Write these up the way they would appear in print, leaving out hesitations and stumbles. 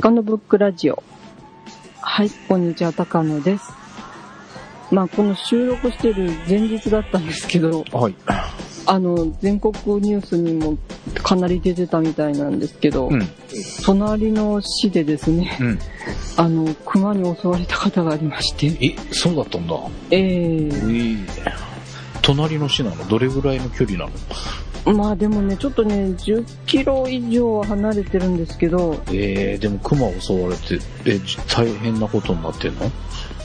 高野ブックラジオ。はい、こんにちは、高野です。この収録している前日だったんですけど、 はい、 全国ニュースにもかなり出てたみたいなんですけど、隣の市でですね、熊に襲われた方がありまして。 そうだったんだ。隣の市なの？どれぐらいの距離なの？ でもね、ちょっとね、10キロ以上は離れてるんですけど。 でも熊襲われて、大変なことになってんの？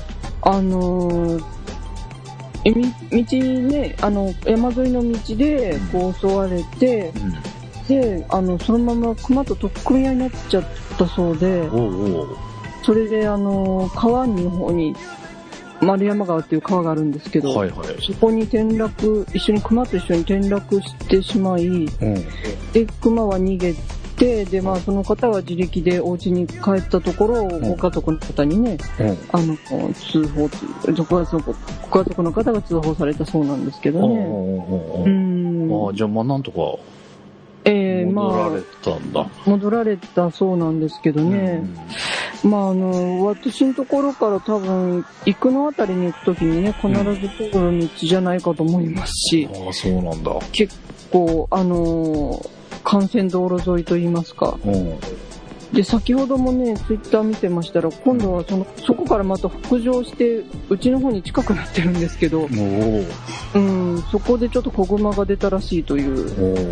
道ね、山沿いの道でこう襲われて、で、そのまま熊と取っ組み合いになっちゃったそうで、それで川の方に、丸山川っていう川があるんですけど、そこに熊と一緒に転落してしまい、で、熊は逃げて、で、その方は自力でお家に帰ったところ、ご家族の方にね、通報、ご家族の方が通報されたそうなんですけどね。 じゃあなんとか、戻られたんだ。 戻られたそうなんですけどね。私のところから多分、生野あたりに行くときにね、必ず通る道じゃないかと思いますし。 そうなんだ。 結構、幹線道路沿いといいますか。で、先ほどもね、ツイッター見てましたら、今度はそこからまた北上して、うちの方に近くなってるんですけど、そこでちょっと子熊が出たらしいという。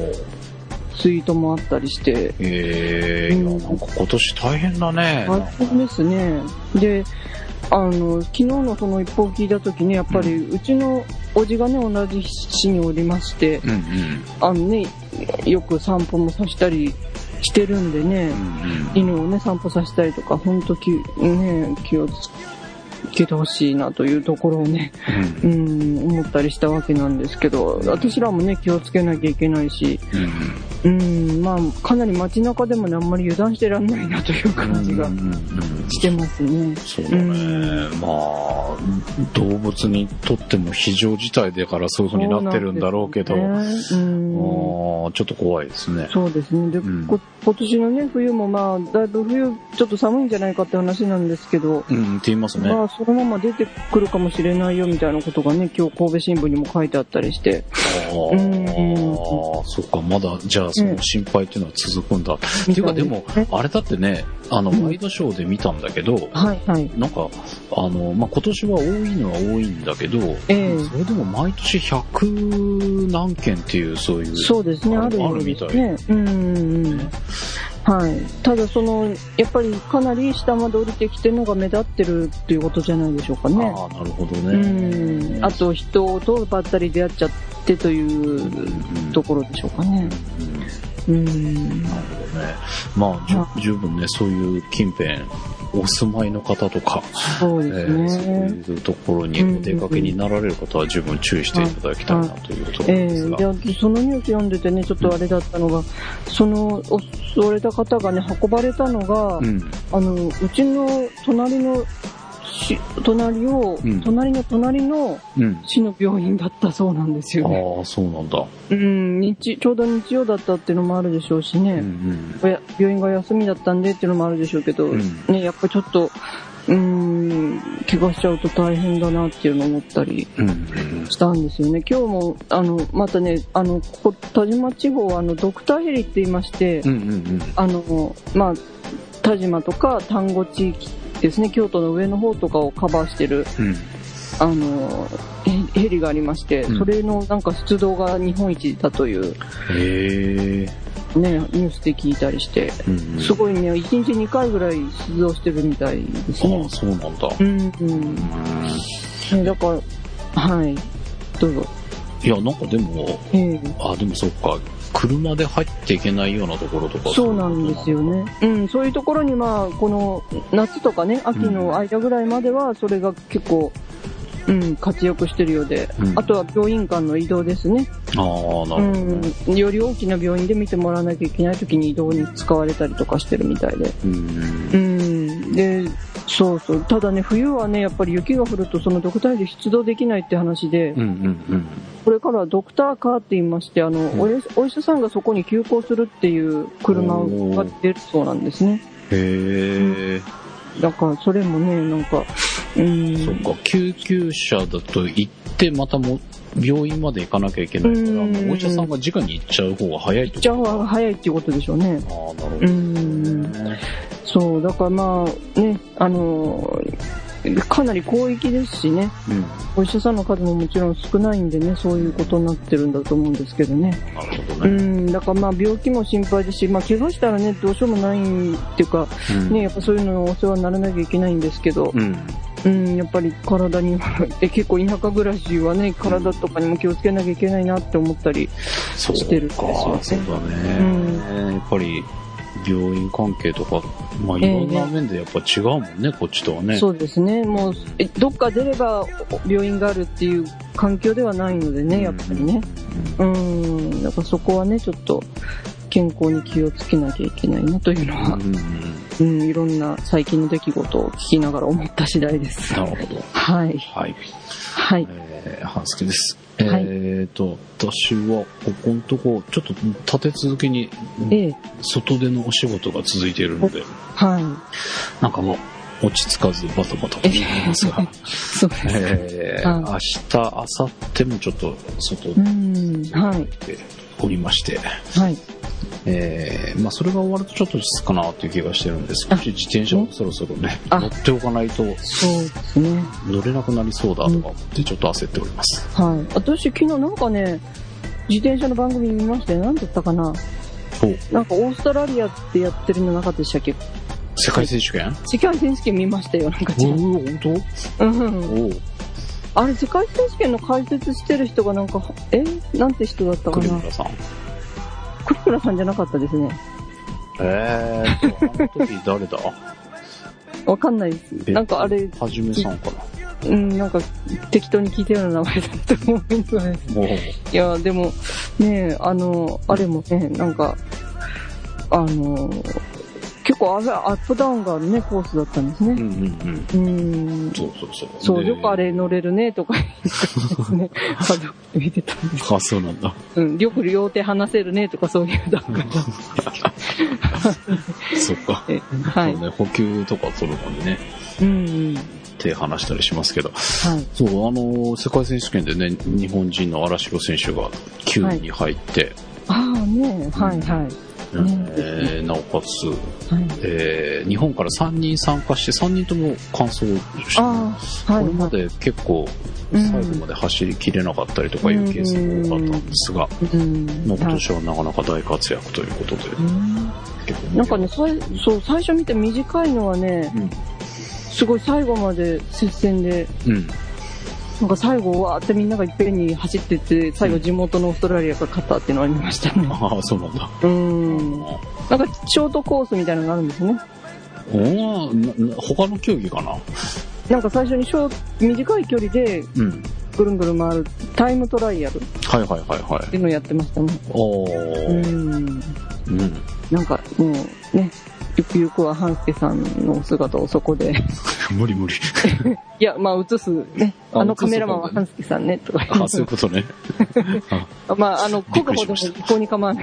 ツイートもあったりして。 なんか今年大変だね。 大変ですね。で、昨日のその一報を聞いたときに、やっぱりうちのおじがね、同じ市におりまして、よく散歩もさしたりしてるんでね、犬をね、散歩させたりとか、ほんと気をつけてほしいなというところをね、思ったりしたわけなんですけど、私らもね、気をつけなきゃいけないし、かなり街中でもね、あんまり油断してらんないなという感じがしてますね。 そうだね。動物にとっても非常事態だからそういう風になってるんだろうけど、ちょっと怖いですね。 そうですね。で、今年のね、冬もだいぶ冬ちょっと寒いんじゃないかって話なんですけど、 って言いますね。 そのまま出てくるかもしれないよみたいなことがね、今日神戸新聞にも書いてあったりして。 そっか、まだじゃあその心配っていうのは続くんだ。っていうかでも、あれだってね、ワイドショーで見たんだけど、なんか、今年は多いのは多いんだけど、それでも毎年100何件っていうそういう。 そうですね、あるみたいね。ただやっぱりかなり下まで降りてきてるのが目立ってるっていうことじゃないでしょうかね。 なるほどね。 あと人とばったり出会っちゃってというところでしょうかね。なるほどね。十分ね、そういう近辺、お住まいの方とか、 そうですね。 そういうところにお出かけになられる方は十分注意していただきたいなというところですが。 そのニュース読んでてね、ちょっとあれだったのが、襲われた方がね、運ばれたのが、うちの隣の隣の市の病院だったそうなんですよね。 そうなんだ。 ちょうど日曜だったっていうのもあるでしょうしね。病院が休みだったんでっていうのもあるでしょうけど、ね、やっぱりちょっと、怪我しちゃうと大変だなっていうのを思ったりしたんですよね。今日も、またね、ここ、田島地方はドクターヘリって言いまして、田島とか丹後地域ですね、京都の上の方とかをカバーしてる、ヘリがありまして、それのなんか出動が日本一だという、ね、ニュースで聞いたりして、すごいね、1日2回ぐらい出動してるみたいですね。 そうなんだ。 だから、どうぞ。 いや、なんかでも、でもそっか。車で入っていけないようなところとか。 そうなんですよね。そういうところにこの夏とかね、秋の間ぐらいまではそれが結構、活躍してるようで、あとは病院間の移動ですね。 なるほど。 より大きな病院で見てもらわなきゃいけない時に移動に使われたりとかしてるみたいで。で、そうそう。ただね、冬はね、やっぱり雪が降るとそのドクターヘリ出動できないって話で、これからはドクターカーって言いまして、お医者さんがそこに急行するっていう車が出るそうなんですね。 へー。だからそれもね、なんか、 そうか、救急車だと行ってまたも病院まで行かなきゃいけないから、お医者さんが直に行っちゃう方が早いってこと？ 行っちゃう方が早いっていうことでしょうね。 ああ、なるほど。 そう、だからまあね、かなり広域ですしね、お医者さんの数ももちろん少ないんでね、そういうことになってるんだと思うんですけどね。 なるほどね。 だからまあ病気も心配ですし、まあ怪我したらね、どうしようもないっていうか、ね、やっぱそういうのお世話にならなきゃいけないんですけど、やっぱり体に結構田舎暮らしはね、体とかにも気をつけなきゃいけないなって思ったりしてるんですよね。 そうだね。やっぱり病院関係とか、まあいろんな面でやっぱ違うもんね、こっちとはね。 そうですね。もうどっか出れば病院があるっていう環境ではないのでね、やっぱりね。だからそこはね、ちょっと健康に気をつけなきゃいけないなというのは、いろんな最近の出来事を聞きながら思った次第です。 なるほど。 はい。 はい。 はい。 半助です。私はここのとこちょっと立て続けに外でのお仕事が続いているので、なんかもう落ち着かずバタバタとしていますが、 そうです。 明日明後日もちょっと外でおりまして、まあそれが終わるとちょっと落ち着くかなという気がしてるんで、少し自転車をそろそろね乗っておかないとそうですね、 乗れなくなりそうだとか思ってちょっと焦っております。 私昨日なんかね、自転車の番組見まして、何だったかな、なんかオーストラリアってやってるのなかったでしたっけ？ 世界選手権？ 世界選手権見ましたよ、なんか。 本当？ あれ世界選手権の解説してる人がなんかなんて人だったかな。 栗村さん。 栗村さんじゃなかったですね。 あの時誰だ？ わかんないです。なんかあれ。 はじめさんかな。 なんか適当に聞いたような名前だったと思うんです。いや、でもね、あれもね、なんか結構アップダウンがあるね、コースだったんですね。そう、よくあれ乗れるね、とか言ってですね、見てたんです。 あ、そうなんだ。 よく両手離せるね、とかそういう段階だったんですけど。そっか。はい。補給とか取るのにね。手離したりしますけど。そう、世界選手権でね、日本人の荒城選手が9位に入って。なおかつ、日本から3人参加して3人とも完走して、これまで結構最後まで走りきれなかったりとかいうケースも多かったんですが、今年はなかなか大活躍ということで、 なんかね、そう最初見て短いのはね、すごい最後まで接戦で、なんか最後わーってみんながいっぺんに走ってて、最後地元のオーストラリアが勝ったっていうのがありましたね。 ああ、そうなんだ。 なんかショートコースみたいなのがあるんですね。 他の競技かな？ なんか最初に短い距離でぐるんぐる回るタイムトライアルっていうのをやってましたね。なんかもうね、ゆくゆくは半助さんの姿をそこで無理いや、まあ映すね、カメラマンは半助さんねとか言って、 そういうことね。 まあこぐほども一向に構わない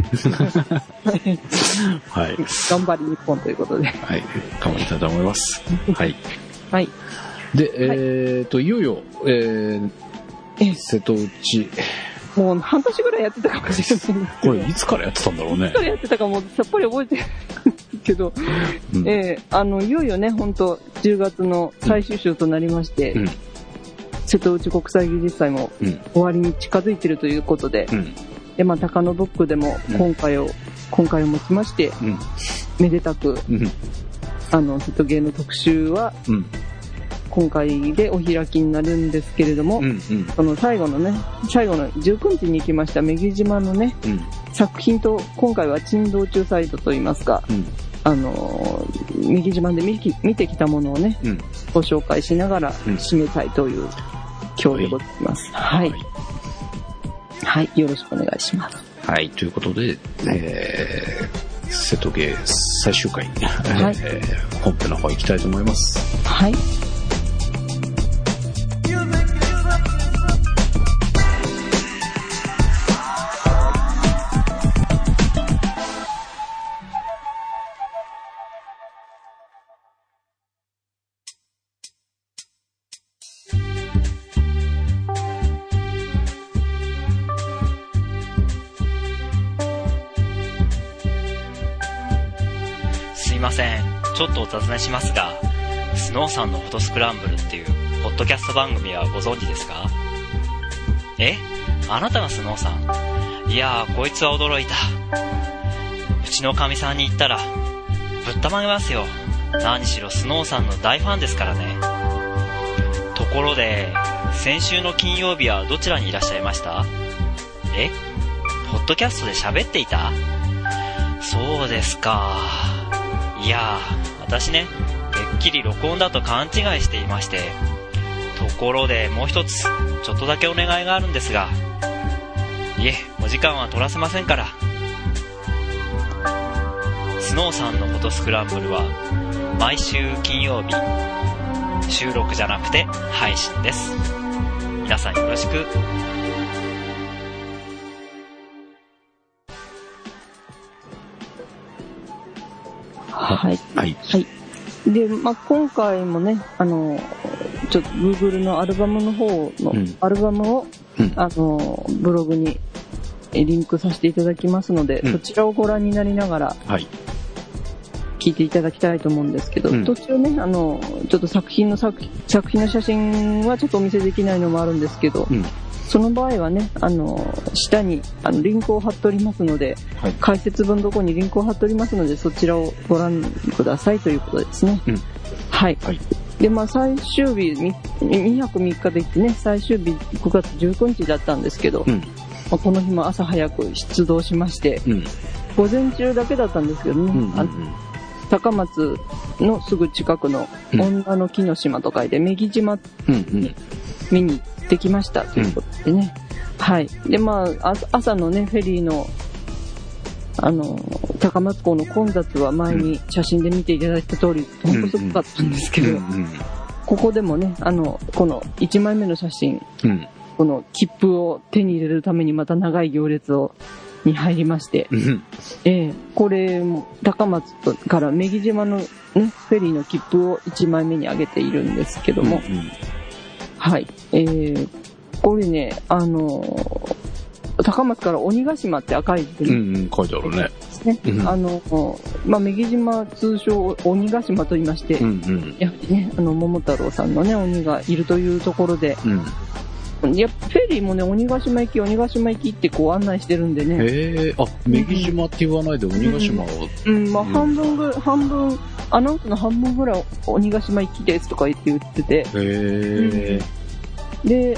はい、 頑張り日本ということで、 はい、頑張りたいと思います。 はい。 で、いよいよ、瀬戸内。 もう半年ぐらいやってたかもしれない。 これいつからやってたんだろうね。 いつからやってたかもさっぱり覚えてないけど、いよいよね、本当10月の最終週となりまして、瀬戸内国際技術祭も終わりに近づいているということで、で、まあ、高野ブックでも今回をもちまして、めでたく、瀬戸芸の特集は、今回でお開きになるんですけれども、その最後の19日に行きました女木島のね、作品と今回は珍道中サイトといいますか、女木島で見てきたものをね、ご紹介しながら締めたいという今日でございます。はい、よろしくお願いします。 はい、ということで、瀬戸芸最終回、本編の方行きたいと思います。 はい。 ません。ちょっとお尋ねしますが、スノーさんのフォトスクランブルっていうポッドキャスト番組はご存知ですか？あなたがスノーさん？いやー、こいつは驚いた。うちのかみさんに言ったらぶったまげますよ。何しろスノーさんの大ファンですからね。ところで、先週の金曜日はどちらにいらっしゃいました？ポッドキャストで喋っていた？そうですか。いやー、私ね、てっきり録音だと勘違いしていまして。ところでもう一つ、ちょっとだけお願いがあるんですが。いえ、お時間は取らせませんから。スノーさんのフォトスクランブルは毎週金曜日、収録じゃなくて配信です。皆さんよろしく。 はい。はい。はい。で、今回もね、ちょっと Google のアルバムの方の、アルバムを、ブログにリンクさせていただきますので、そちらをご覧になりながら、聞いていただきたいと思うんですけど、途中ね、ちょっと作品の写真はちょっとお見せできないのもあるんですけど、その場合はね、下にリンクを貼っておりますので、解説文のところにリンクを貼っておりますので、そちらをご覧くださいということですね。はい。で、最終日、2泊3日で行ってね、最終日9月19日だったんですけど、この日も朝早く出動しまして、午前中だけだったんですけどね、高松のすぐ近くの女の木の島と書いて、女木島に見に行ってきましたということでね。はい。で、朝のね、フェリーの、高松港の混雑は前に写真で見ていただいた通り、ほんとすごかったんですけど、ここでもね、この1枚目の写真、この切符を手に入れるためにまた長い行列に入りまして、これも高松から女木島のね、フェリーの切符を1枚目にあげているんですけども、はい。これね、高松から鬼ヶ島って赤い字でね、 書いてあるね。 女木島通称鬼ヶ島と言いまして、やはりね、桃太郎さんのね、鬼がいるというところで、やっぱフェリーもね、鬼ヶ島行きってこう案内してるんでね。 女木島って言わないで鬼ヶ島を。 半分、アナウンスの半分ぐらい鬼ヶ島行きですとか言ってて。で、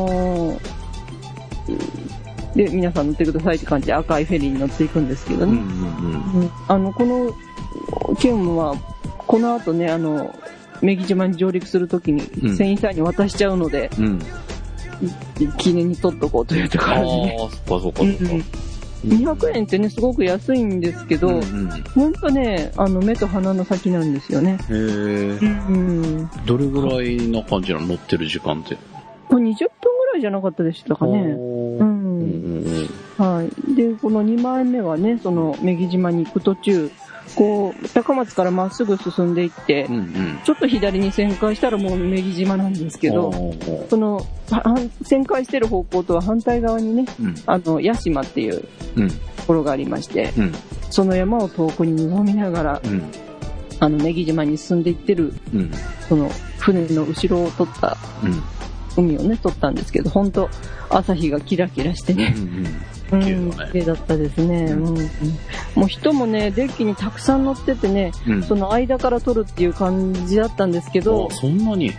で、皆さん乗ってくださいって感じで赤いフェリーに乗っていくんですけどね。この件は、この後ね、女木島に上陸するときに船員さんに渡しちゃうので、記念に取っとこうというところでね。 そうか。 200円ってね、すごく安いんですけど、ほんとね、目と鼻の先なんですよね。 どれぐらいな感じなの？乗ってる時間って。 これ20分ぐらいじゃなかったでしたかね。はい。で、この2枚目はね、その女木島に行く途中、こう、高松からまっすぐ進んでいって、ちょっと左に旋回したらもう女木島なんですけど、その、旋回してる方向とは反対側にね、屋島っていうところがありまして、その山を遠くに望みながら、女木島に進んでいってる、その船の後ろを撮った、海をね、撮ったんですけど、ほんと朝日がキラキラしてね、綺麗だったですね。もう人もね、デッキにたくさん乗っててね、その間から撮るっていう感じだったんですけど、 そんなに？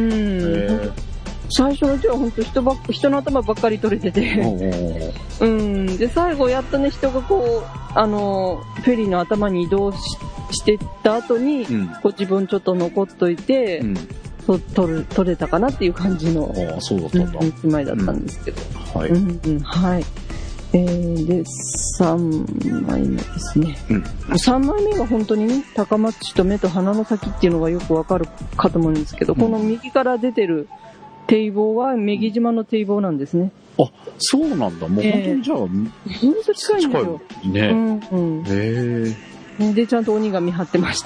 最初のうちは本当人の頭ばっかり撮れてて、で、最後やっとね、人がこう、フェリーの頭に移動してった後に、こう自分ちょっと残っといて、撮れたかなっていう感じの1枚だったんですけど。はい。で、3枚目ですね。3枚目が本当にね、高松市と目と鼻の先っていうのがよくわかるかと思うんですけど、この右から出てる堤防は女木島の堤防なんですね。 そうなんだ。もう本当にじゃあ、 ほんと近いんですよ。 ね。 で、ちゃんと鬼が見張ってまして。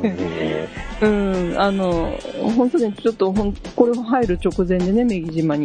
本当にちょっと、これ入る直前でね、女木島に。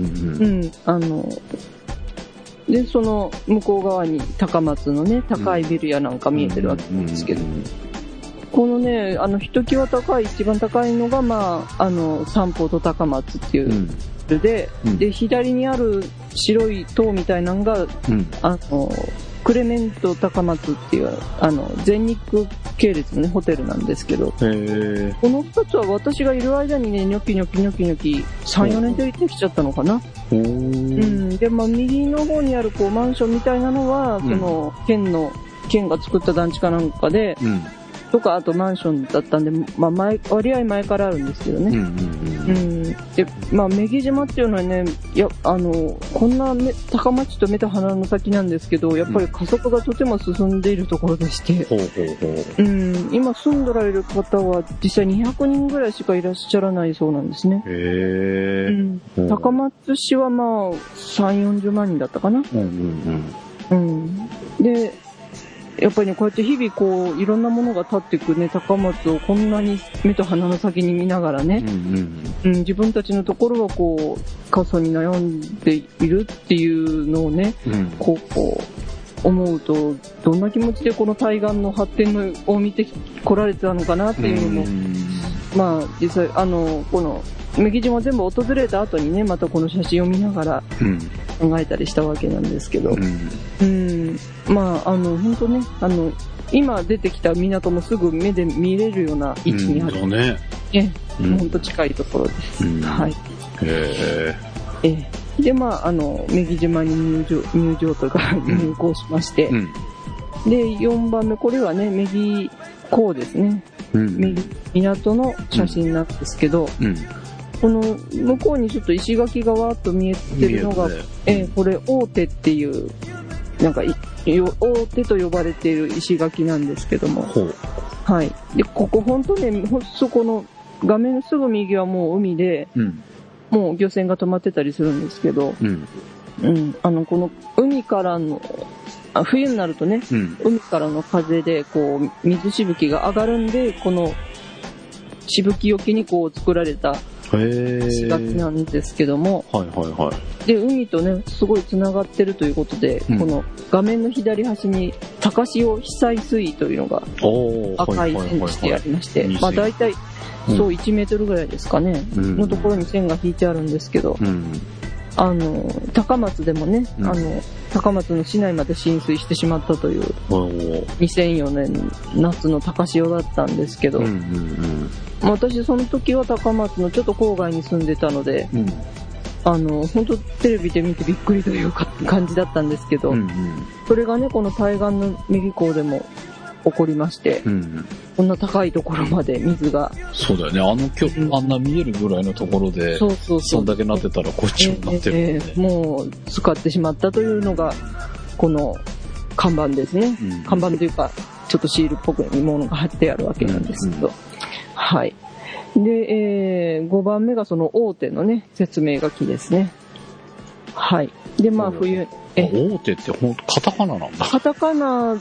で、その向こう側に高松のね、高いビルやなんか見えてるわけなんですけど。 このね、ひときわ高い、一番高いのが、三宝と高松っていう、で、左にある白い塔みたいなのが、クレメント高松っていう、全日空系列のね、ホテルなんですけど、この2つは私がいる間にね、ニョキ、3、4年で行ってきちゃったのかな。で、右の方にある、マンションみたいなのは、その、県が作った団地かなんかで、とか、あとマンションだったんで、割合前からあるんですけどね。で、女木島っていうのはね、こんな高松と目と鼻の先なんですけど、やっぱり加速がとても進んでいるところでして、今住んでられる方は実際200人ぐらいしかいらっしゃらないそうなんですね。高松市は3、40万人だったかな。で、やっぱりね、こうやって日々いろんなものが立っていくね、高松をこんなに目と鼻の先に見ながらね、自分たちのところは過疎に悩んでいるっていうのをね、思うと、どんな気持ちでこの対岸の発展を見てこられてたのかなっていうのも、実際、この、女木島全部訪れた後にね、またこの写真を見ながら考えたりしたわけなんですけど、本当ね、今出てきた港もすぐ目で見れるような位置にある。本当近いところです。はい。で、女木島に入場というか入港しまして、で、4番目、これはね、女木港ですね。港の写真なんですけど、この向こうにちょっと石垣がわーっと見えてるのが、これ大手っていう、なんか大手と呼ばれている石垣なんですけども、はい。で、ここ本当ね、そこの画面のすぐ右はもう海で、もう漁船が止まってたりするんですけど、この海からの冬になるとね、海からの風で水しぶきが上がるんで、このしぶきよけに作られた石垣なんですけども、で、海とね、すごい繋がってるということで、この画面の左端に高潮被災水位というのが赤い線にしてありまして、大体、そう1メートルぐらいですかね、のところに線が引いてあるんですけど、高松でもね、高松の市内まで浸水してしまったという2004年夏の高潮だったんですけど、私その時は高松のちょっと郊外に住んでたので、本当テレビで見てびっくりという感じだったんですけど、それがね、この対岸の女木港でも起こりまして、こんな高いところまで水が。 そうだよね。あんな見えるぐらいのところで、そんだけなってたらこっちもなってるもんね。 もう使ってしまったというのが、この看板ですね。看板というか、ちょっとシールっぽくものが貼ってあるわけなんですけど。はい。で、5番目がその大手のね、説明書きですね。はい。で、冬。 大手ってカタカナなんだ。 カタカナ、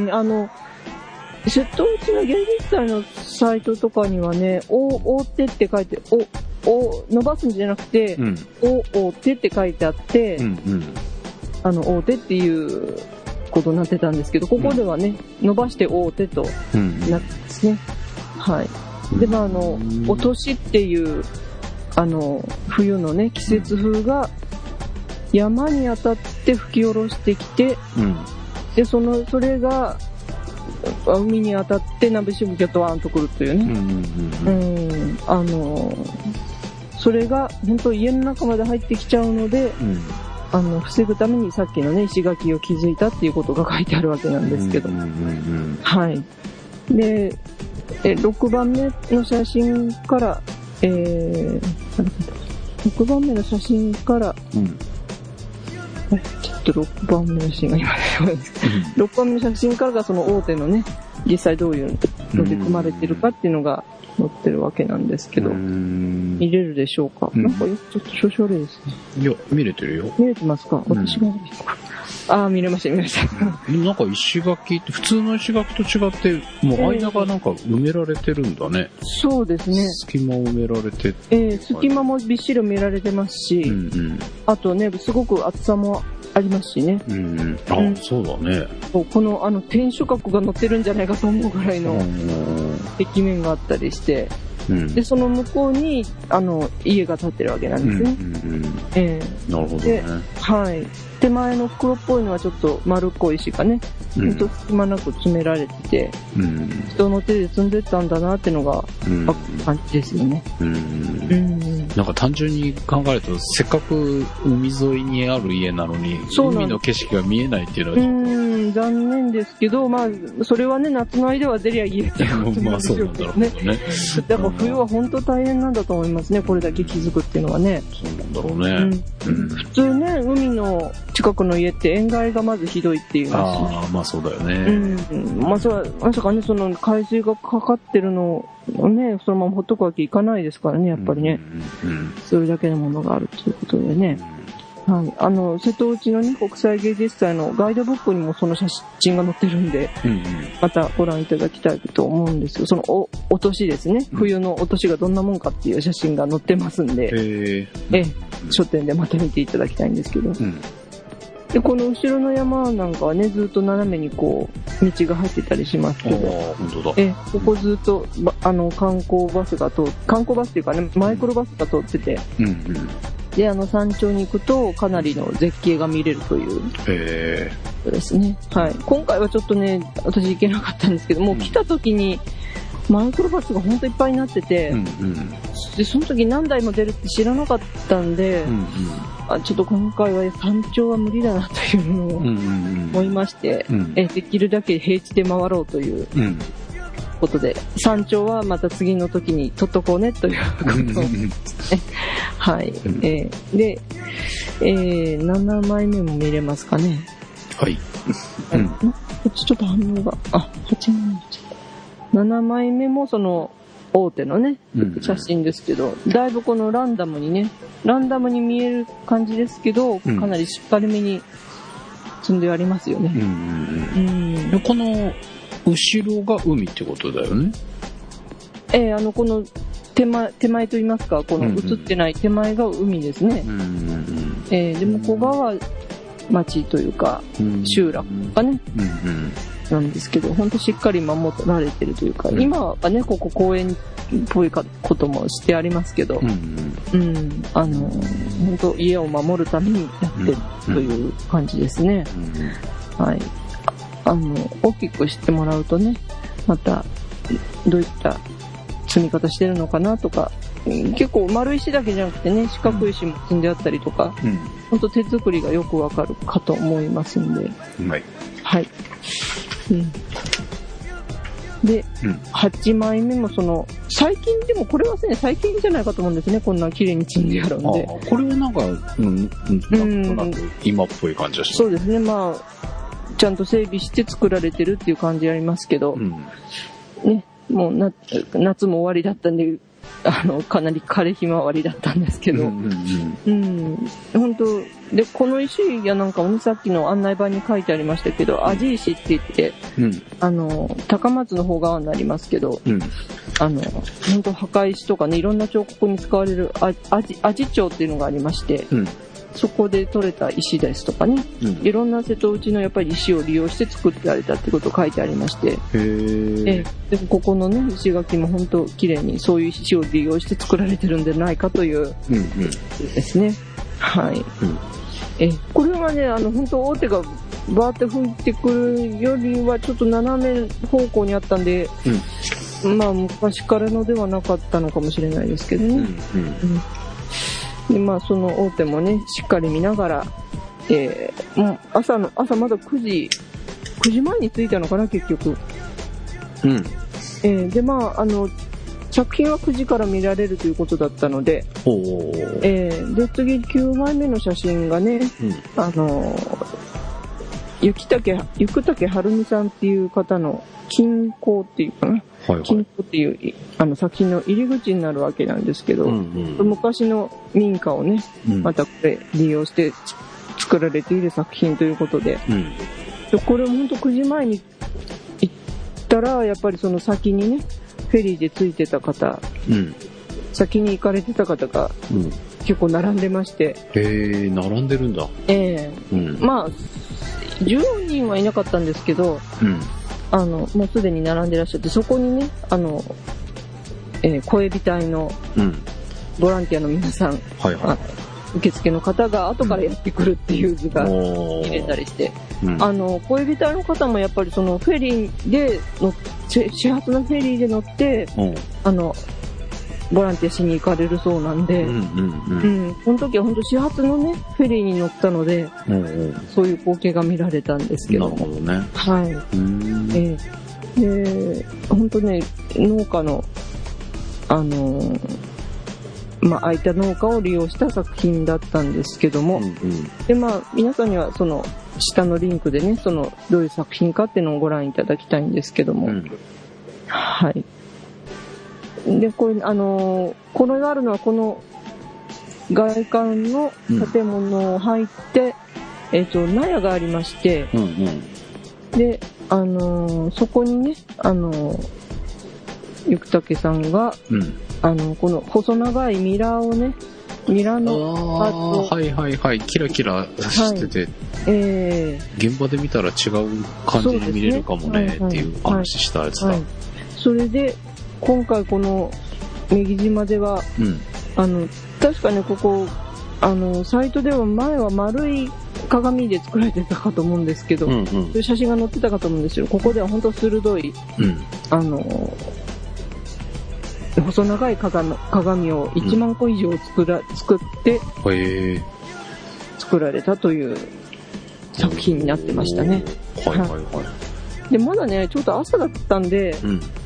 瀬戸内の芸術祭のサイトとかにはね、大手って書いて、伸ばすんじゃなくて、大手って書いてあって、大手っていうことになってたんですけど、ここではね、伸ばして大手となってますね。はい。で、お年っていう、冬のね、季節風が山に当たって吹き下ろしてきて、で、それが、海に当たって鍋しぶきがドワーンとくるというね。それが本当家の中まで入ってきちゃうので、防ぐためにさっきのね、石垣を築いたっていうことが書いてあるわけなんですけど。はい。で、6番目の写真から、6番目の写真から、ちょっと6番目の写真が今6番目の写真からがその大手のね、実際どういうので組まれてるかっていうのが載ってるわけなんですけど、見れるでしょうか。なんかちょっと少々悪いですね。 いや、見れてるよ。 見れてますか？私が見れました。 なんか石垣って、普通の石垣と違って、もう間がなんか埋められてるんだね。 そうですね。 隙間を埋められて。 隙間もびっしり埋められてますし、あとね、すごく厚さもありますしね。 そうだね。 この天守閣が載ってるんじゃないかと思うぐらいの壁面があったりして、でその向こうに家が建ってるわけなんですね。 なるほどね。 はい。手前の黒っぽいのはちょっと丸っこい石がね、隙間なく詰められてて、人の手で積んでったんだなってのが感じですよね。 なんか単純に考えると、せっかく海沿いにある家なのに海の景色が見えないっていうのは残念ですけど、まあそれはね、夏の間は出りゃいいっていうことなんでしょうけどね。だから冬は本当大変なんだと思いますね、これだけ気づくっていうのはね。 そうなんだろうね。 普通ね、海の近くの家って塩害がまずひどいっていうまあそうだよね。 まさかね、その海水がかかってるのをね、そのままほっとくわけいかないですからね、やっぱりね。それだけのものがあるということでね。はい。瀬戸内のね、国際芸術祭のガイドブックにもその写真が載ってるんで、またご覧いただきたいと思うんですけど、そのお年ですね、冬のお年がどんなもんかっていう写真が載ってますんで、書店でまた見ていただきたいんですけど、でこの後ろの山なんかはね、ずっと斜めにこう道が入ってたりしますけど、 本当だ。 ここずっと観光バスっていうかね、マイクロバスが通ってて、で山頂に行くとかなりの絶景が見れるということですね。はい。今回はちょっとね、私行けなかったんですけど、もう来た時にマイクロバスが本当いっぱいになってて、でその時何台も出るって知らなかったんで、ちょっと今回は山頂は無理だなというのを思いまして、できるだけ平地で回ろうということで、山頂はまた次の時に取っとこうねということをはい。で、7枚目も見れますかね。 はい。 こっちちょっと反応が、8枚目。7枚目もその大手のね、写真ですけど、だいぶこのランダムに見える感じですけど、かなりしっかりめに積んでありますよね。 この後ろが海ってことだよね。 この手前と言いますか、この映ってない手前が海ですね。でもここは町というか、集落とかね。なんですけど、本当しっかり守られてるというか、今はね、ここ公園っぽいこともしてありますけど、本当家を守るためにやってるという感じですね。はい。大きく知ってもらうとね、またどういった積み方してるのかなとか、結構丸石だけじゃなくてね、四角い石も積んであったりとか、本当手作りがよくわかるかと思いますんで、はい。で、8枚目も最近、でもこれはね、最近じゃないかと思うんですね、こんな綺麗に積んであるんで。 これはなんか、なんか今っぽい感じだし。 そうですね、まあ、ちゃんと整備して作られてるっていう感じありますけど、ね、もう夏も終わりだったんで、かなり枯れひまわりだったんですけど、本当で、この石やなんかもね、さっきの案内板に書いてありましたけど、アジ石って言って、高松の方側になりますけど、本当墓石とかね、いろんな彫刻に使われるアジ町っていうのがありまして、そこで採れた石ですとかね、いろんな瀬戸内のやっぱり石を利用して作ってられたってことを書いてありまして、でここのね、石垣も本当綺麗にそういう石を利用して作られてるんじゃないかというですね。はい。これはね、本当大手がバーって吹いてくるよりはちょっと斜め方向にあったんで、まあ昔からのではなかったのかもしれないですけどね。でまあその大手もね、しっかり見ながら、もう朝まだ9時前に着いたのかな、結局。でまあ作品は9時から見られるということだったので、で次9枚目の写真がね、雪竹春美さんっていう方の金工っていうかな、金工っていう作品の入り口になるわけなんですけど、昔の民家をね、またこれ利用して作られている作品ということで、これ本当9時前に行ったら、やっぱりその先にね、フェリーで着いてた方、先に行かれてた方が結構並んでまして、 並んでるんだ。 まあ、10人はいなかったんですけど、もうすでに並んでらっしゃって、そこにね、声火隊のボランティアの皆さん、受付の方が後からやってくるっていう図が入れたりして、声火隊の方もやっぱりそのフェリーで始発のフェリーで乗って、ボランティアしに行かれるそうなんで、この時は本当始発のね、フェリーに乗ったので、そういう光景が見られたんですけど。 なるほどね。 はい。本当ね、農家の、空いた農家を利用した作品だったんですけども、で、皆さんにはその下のリンクでね、どういう作品かっていうのをご覧いただきたいんですけども、はい。で、これがあるのはこの外観の建物を入って、納屋がありまして、で、そこにね、ゆくたけさんが、この細長いミラーをね、ミラーのパーツを、 キラキラしてて、現場で見たら違う感じに見れるかもねっていう話したやつだ。 それで今回この女木島では、確かね、ここサイトでは前は丸い鏡で作られてたかと思うんですけど、そういう写真が載ってたかと思うんですけど、ここでは本当鋭い、細長い鏡を1万個以上作って作られたという作品になってましたね。で、まだね、ちょっと朝だったんで、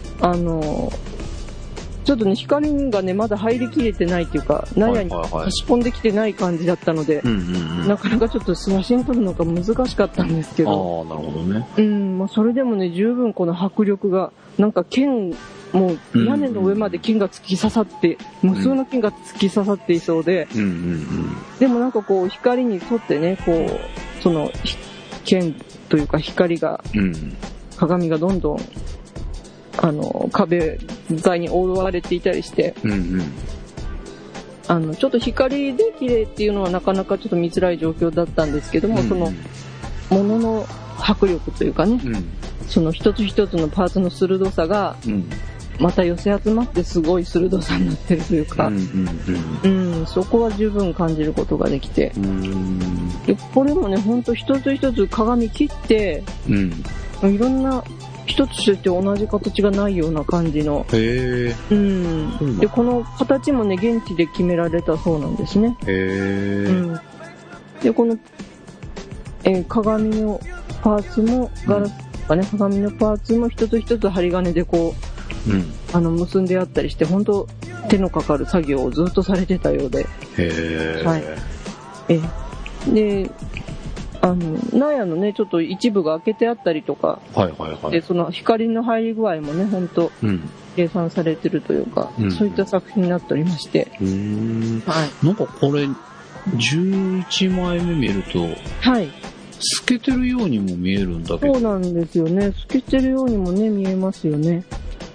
ちょっとね、光がね、まだ入りきれてないっていうか、納屋に差し込んできてない感じだったので、なかなかちょっと写真撮るのが難しかったんですけど。 なるほどね。 それでもね、十分この迫力が、なんか剣、もう屋根の上まで剣が突き刺さって、無数の剣が突き刺さっていそうで、でもなんかこう、光に沿ってね、こう、その、剣というか光が、鏡がどんどん、壁材に覆われていたりして、ちょっと光で綺麗っていうのはなかなかちょっと見づらい状況だったんですけども、その、物の迫力というかね、その一つ一つのパーツの鋭さが、また寄せ集まってすごい鋭さになってるというか、そこは十分感じることができて、でこれもね、ほんと一つ一つ鏡切って、いろんな一つとして同じ形がないような感じの、でこの形もね、現地で決められたそうなんですね。でこの、鏡のパーツもガラスとかね、鏡のパーツも一つ一つ針金でこう、結んであったりして、本当手のかかる作業をずっとされてたようで、で、納屋のね、ちょっと一部が開けてあったりとか、でその光の入り具合もね、本当、計算されてるというか、そういった作品になっておりまして、 なんかこれ11枚目見ると、透けてるようにも見えるんだけど。 そうなんですよね。透けてるようにもね、見えますよね。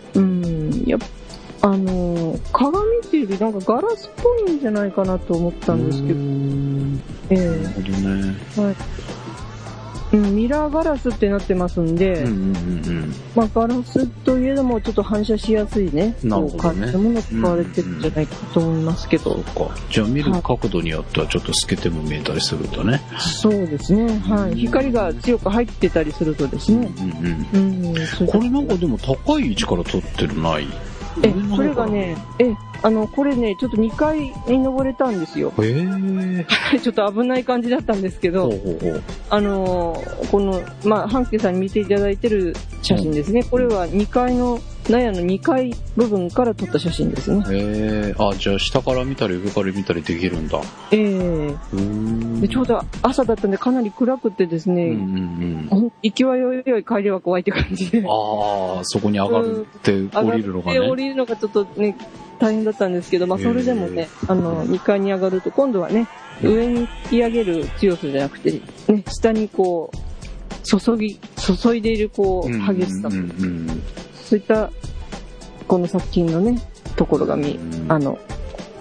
鏡っていうよりなんかガラスっぽいんじゃないかなと思ったんですけど。 なるほどね。 ミラーガラスってなってますんで、ガラスといえどもちょっと反射しやすいね、感じのものが使われてるんじゃないかと思いますけど。 そうか。じゃあ見る角度によってはちょっと透けても見えたりするんだね。 そうですね。光が強く入ってたりするとですね。 これなんかでも高い位置から撮ってるない？ これがね、これね、ちょっと2階に登れたんですよ。ちょっと危ない感じだったんですけど、この、半助さんに見ていただいてる写真ですね。これは2階の、納屋の2階部分から撮った写真ですね。 じゃあ下から見たり上から見たりできるんだ。 でちょうど朝だったんでかなり暗くてですね、行きはよい帰りは怖いって感じで。 そこに上がって降りるのがね。 降りるのがちょっとね、大変だったんですけど、それでもね、2階に上がると今度はね、上に引き上げる強さじゃなくて、ね、下にこう、注いでいるこう、激しさ。そういった、この作品のね、ところが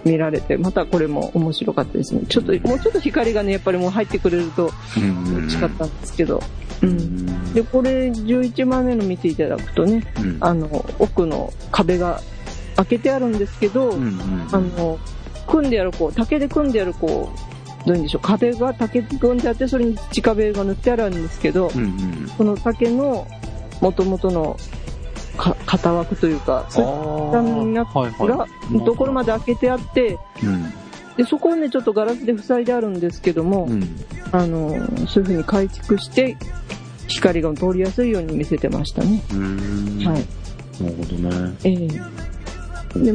見られて、またこれも面白かったですね。もうちょっと光がね、やっぱりもう入ってくれると嬉しかったんですけど。で、これ11枚目の見ていただくとね、奥の壁が開けてあるんですけど、組んである竹で組んであるどういうんでしょう、壁が竹で組んであって、それに土壁が塗ってあるんですけど、この竹の元々の型枠というか、そういったやつがところまで開けてあって、でそこをねちょっとガラスで塞いであるんですけども、そういう風に改築して光が通りやすいように見せてましたね。はい。 なるほどね。 で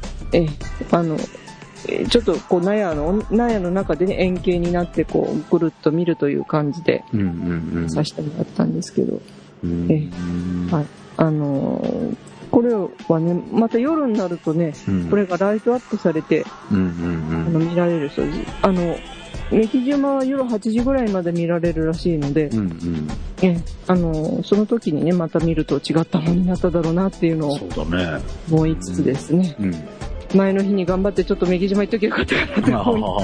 ちょっと納屋の中でね円形になってぐるっと見るという感じでさせてもらったんですけど、はい。これはね、また夜になるとね、これがライトアップされて、見られるそうです。メキ島は夜8時ぐらいまで見られるらしいので、その時にね、また見ると違ったものになっただろうなっていうのを思いつつですね、前の日に頑張ってちょっとメキ島行っときゃよかったかなと思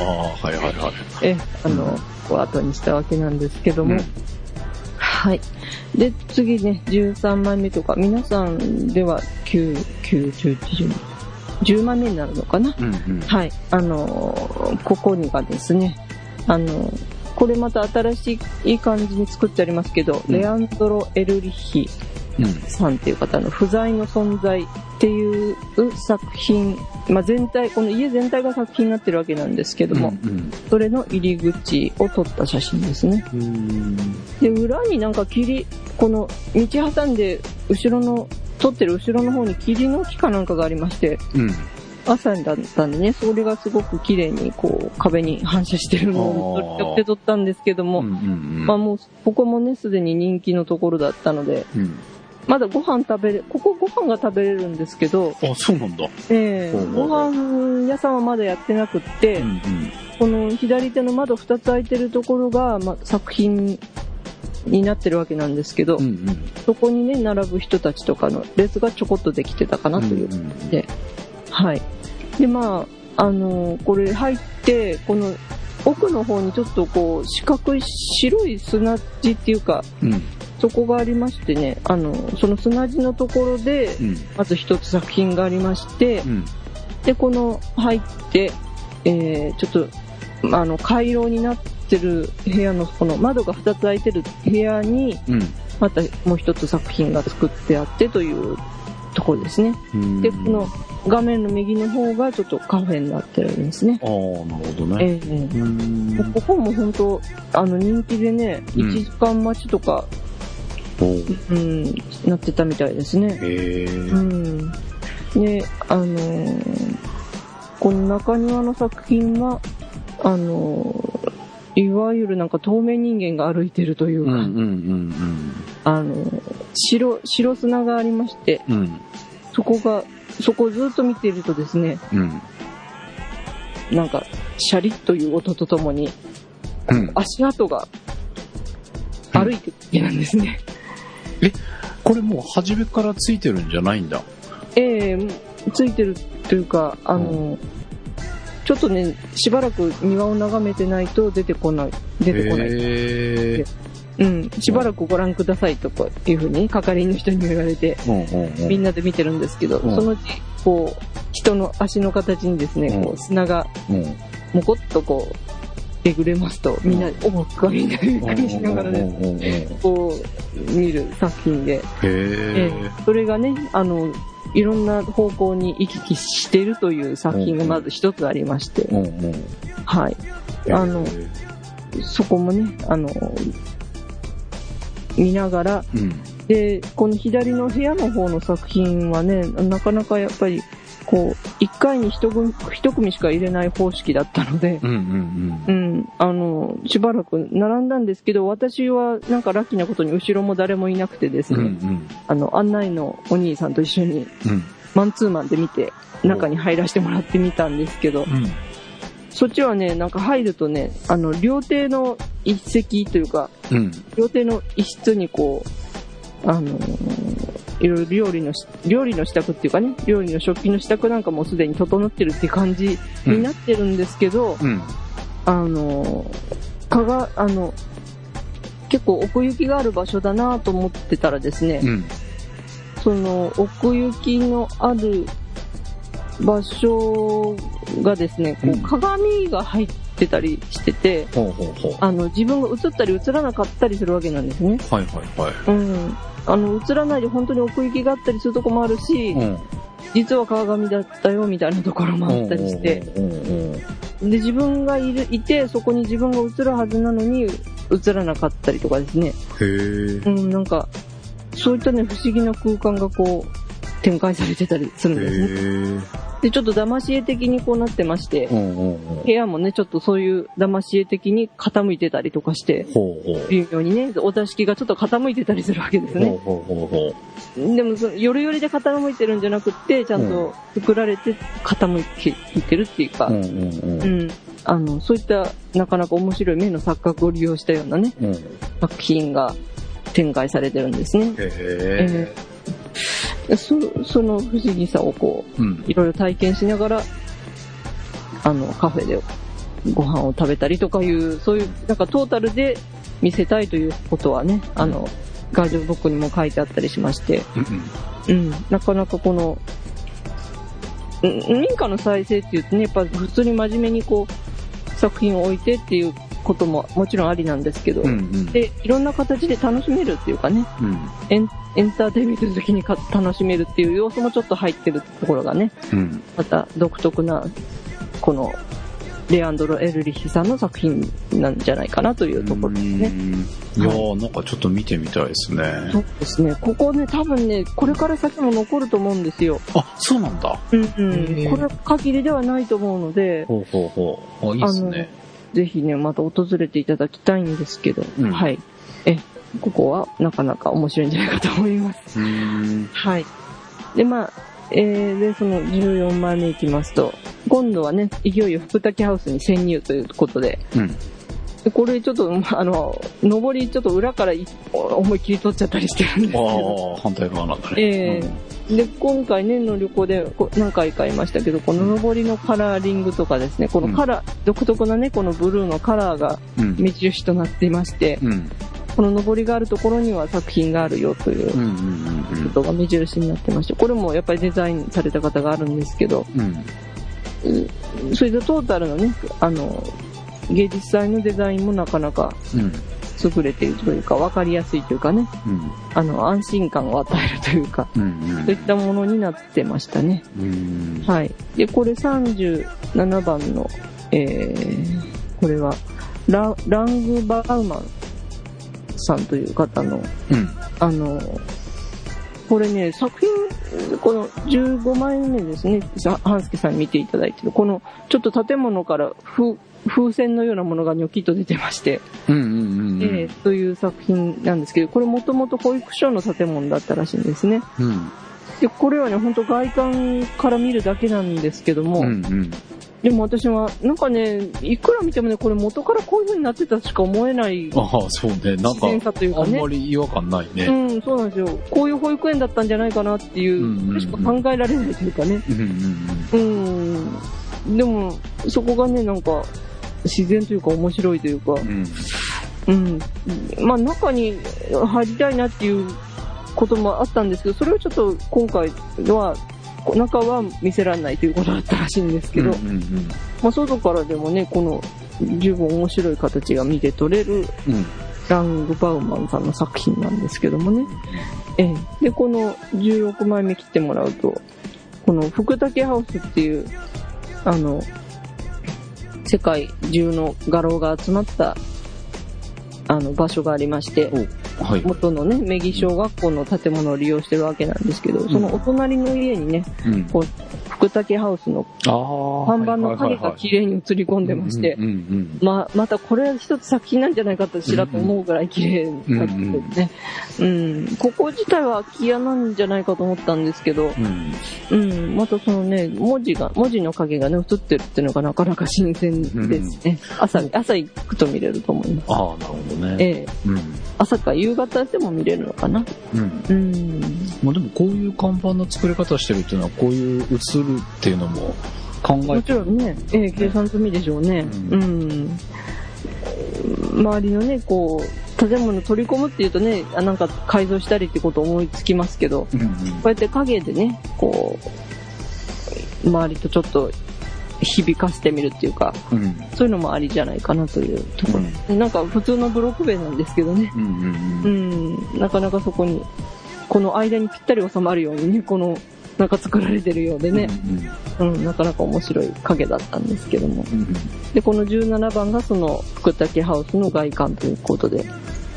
って、後にしたわけなんですけども、はい。で、次ね、13枚目とか、皆さんでは9、10、11、10枚目になるのかな、はい。ここにがですね、これまた新しい感じに作ってありますけど、レアンドロ・エルリッヒさんっていう方の不在の存在っていう作品、全体、この家全体が作品になってるわけなんですけども、それの入り口を撮った写真ですね。で、裏になんかこの道挟んで撮ってる後ろの方に桐の木かなんかがありまして、朝だったんでね、それがすごく綺麗に壁に反射してるのを寄って撮ったんですけども、もうここもねすでに人気のところだったので、まだここご飯が食べれるんですけど、 そうなんだ。 ご飯屋さんはまだやってなくって、この左手の窓2つ開いてるところが、作品になってるわけなんですけど、そこにね並ぶ人たちとかの列がちょこっとできてたかなという感じで、はい。でこれ入ってこの奥の方にちょっと四角い白い砂地っていうか、そこがありましてね、その砂地のところでまず一つ作品がありまして、でこの入ってちょっと回廊になってる部屋のこの窓が2つ開いてる部屋にまたもう一つ作品が作ってあってというところですね。でこの画面の右の方がちょっとカフェになってるんですね。 なるほどね。 ここも本当人気でね、1時間待ちとか、なってたみたいですね。でこの中庭の作品はいわゆるなんか透明人間が歩いてるというか、白砂がありまして、そこをずっと見ているとですね、なんかシャリッという音とともに、足跡が歩いてるわけなんですね。 これもう初めからついてるんじゃないんだ。 ついてるというかちょっとねしばらく庭を眺めてないと出てこない。しばらくご覧くださいとかいうふうに係員の人に言われて、みんなで見てるんですけど、そのうち人の足の形にですね、砂がもこっとえぐれますと、みんなでみんなでびっくりしながらね見る作品で、それがねいろんな方向に行き来しているという作品がまず一つありまして、はい、そこもね見ながら、でこの左の部屋の方の作品はねなかなかやっぱり1回に1組しか入れない方式だったので、しばらく並んだんですけど、私はなんかラッキーなことに後ろも誰もいなくてですね、案内のお兄さんと一緒にマンツーマンで見て中に入らせてもらってみたんですけど、そっちはねなんか入るとね料亭の一席というか、料亭の一室にいろいろ料理の支度っていうかね、料理の食器の支度なんかもすでに整ってるっていう感じになってるんですけど、結構奥行きがある場所だなと思ってたらですね、その奥行きのある場所がですね、こう鏡が入ってたりしてて、自分が映ったり映らなかったりするわけなんですね。映らないで本当に奥行きがあったりするとこもあるし、実は鏡だったよみたいなところもあったりして、で自分がいてそこに自分が映るはずなのに映らなかったりとかですね。なんかそういったね不思議な空間がこう展開されてたりするんですね。でちょっと騙し絵的にこうなってまして、部屋もねちょっとそういう騙し絵的に傾いてたりとかして、微妙にねお座敷がちょっと傾いてたりするわけですね。でもよりよりで傾いてるんじゃなくってちゃんと作られて傾いてるっていうか、そういったなかなか面白い目の錯覚を利用したようなね、作品が展開されてるんですね。その不思議さをこう、いろいろ体験しながらカフェでご飯を食べたりとかいうそういうなんかトータルで見せたいということはねガイドブックにも書いてあったりしまして、なかなかこの民家の再生っていうとねやっぱ普通に真面目にこう作品を置いてっていうことももちろんありなんですけど、でいろんな形で楽しめるっていうかね、エンターテインメント的に楽しめるっていう要素もちょっと入ってるところがね、また独特なこのレアンドロ・エルリヒさんの作品なんじゃないかなというところですね。 いやーなんかちょっと見てみたいですね。 そうですね。ここね多分ねこれから先も残ると思うんですよ。 あ、そうなんだ。 これ限りではないと思うので。 いいですね。 ぜひねまた訪れていただきたいんですけど、はい。ここはなかなか面白いんじゃないかと思います。はい。ででその14枚目いきますと今度はねいよいよ福武ハウスに潜入ということで、でこれちょっと上りちょっと裏から思い切り取っちゃったりしてるんですけど、 反対側なんだね。 で今回年の旅行で何回か言いましたけどこの上りのカラーリングとかですねこのカラー、独特なねこのブルーのカラーが目印となっていまして、この上りがあるところには作品があるよということが目印になってまして、これもやっぱりデザインされた方があるんですけど、それでトータルのね芸術祭のデザインもなかなか優れているというか分かりやすいというかね、安心感を与えるというか、そういったものになってましたね。はい。でこれ37番の、これはラングバウマンさんという方の、これね作品この15枚目ですね半助さんに見ていただいてるこのちょっと建物から風船のようなものがニョキッと出てまして、という作品なんですけどこれもともと保育所の建物だったらしいんですね。でこれはね本当外観から見るだけなんですけども、でも私はなんかねいくら見てもねこれ元からこういう風になってたしか思えないそうねなんか自然さというかねあんまり違和感ないね。 そうなんですよ。こういう保育園だったんじゃないかなっていうしか考えられないというかね。でもそこがねなんか自然というか面白いというか、中に入りたいなっていうこともあったんですけどそれをちょっと今回は中は見せられないということだったらしいんですけど、外からでもねこの十分面白い形が見て取れる、ラングバウマンさんの作品なんですけどもね、でこの16枚目切ってもらうとこの福武ハウスっていう世界中の画廊が集まった場所がありまして、元のね女木小学校の建物を利用してるわけなんですけど、そのお隣の家にね、こう福武ハウスの看板の影が綺麗に映り込んでまして、またこれ一つ作品なんじゃないかとしらと思うぐらい綺麗なってね、ここ自体は空き家なんじゃないかと思ったんですけど、またそのね文字の影がね映ってるっていうのがなかなか新鮮ですね。朝行くと見れると思います。 なるほどね。 朝か夕方でも見れるのかな。 まあでもこういう看板の作り方してるっていうのは、こういう映るっていうのも考えてる。 もちろんね、計算済みでしょうね。周りのね、こう、建物取り込むっていうとね、なんか改造したりってこと思いつきますけど、こうやって影でね、こう、周りとちょっと響かせてみるっていうか、そういうのもありじゃないかなというところ。なんか普通のブロック塀なんですけどね、なかなかそこに、この間にぴったり収まるようにね、この、なんか作られてるようでね、なかなか面白い影だったんですけども。で、この17番がその福武ハウスの外観ということで。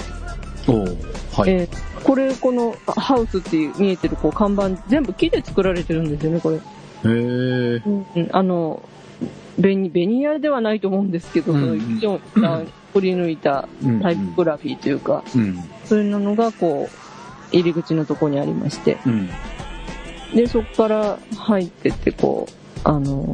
これ、このハウスっていう見えてるこう看板、全部木で作られてるんですよね、これ。ベニヤではないと思うんですけど、一応掘り抜いたタイプグラフィーというか、そういうのがこう、入り口のところにありまして、で、そこから入ってって、こう、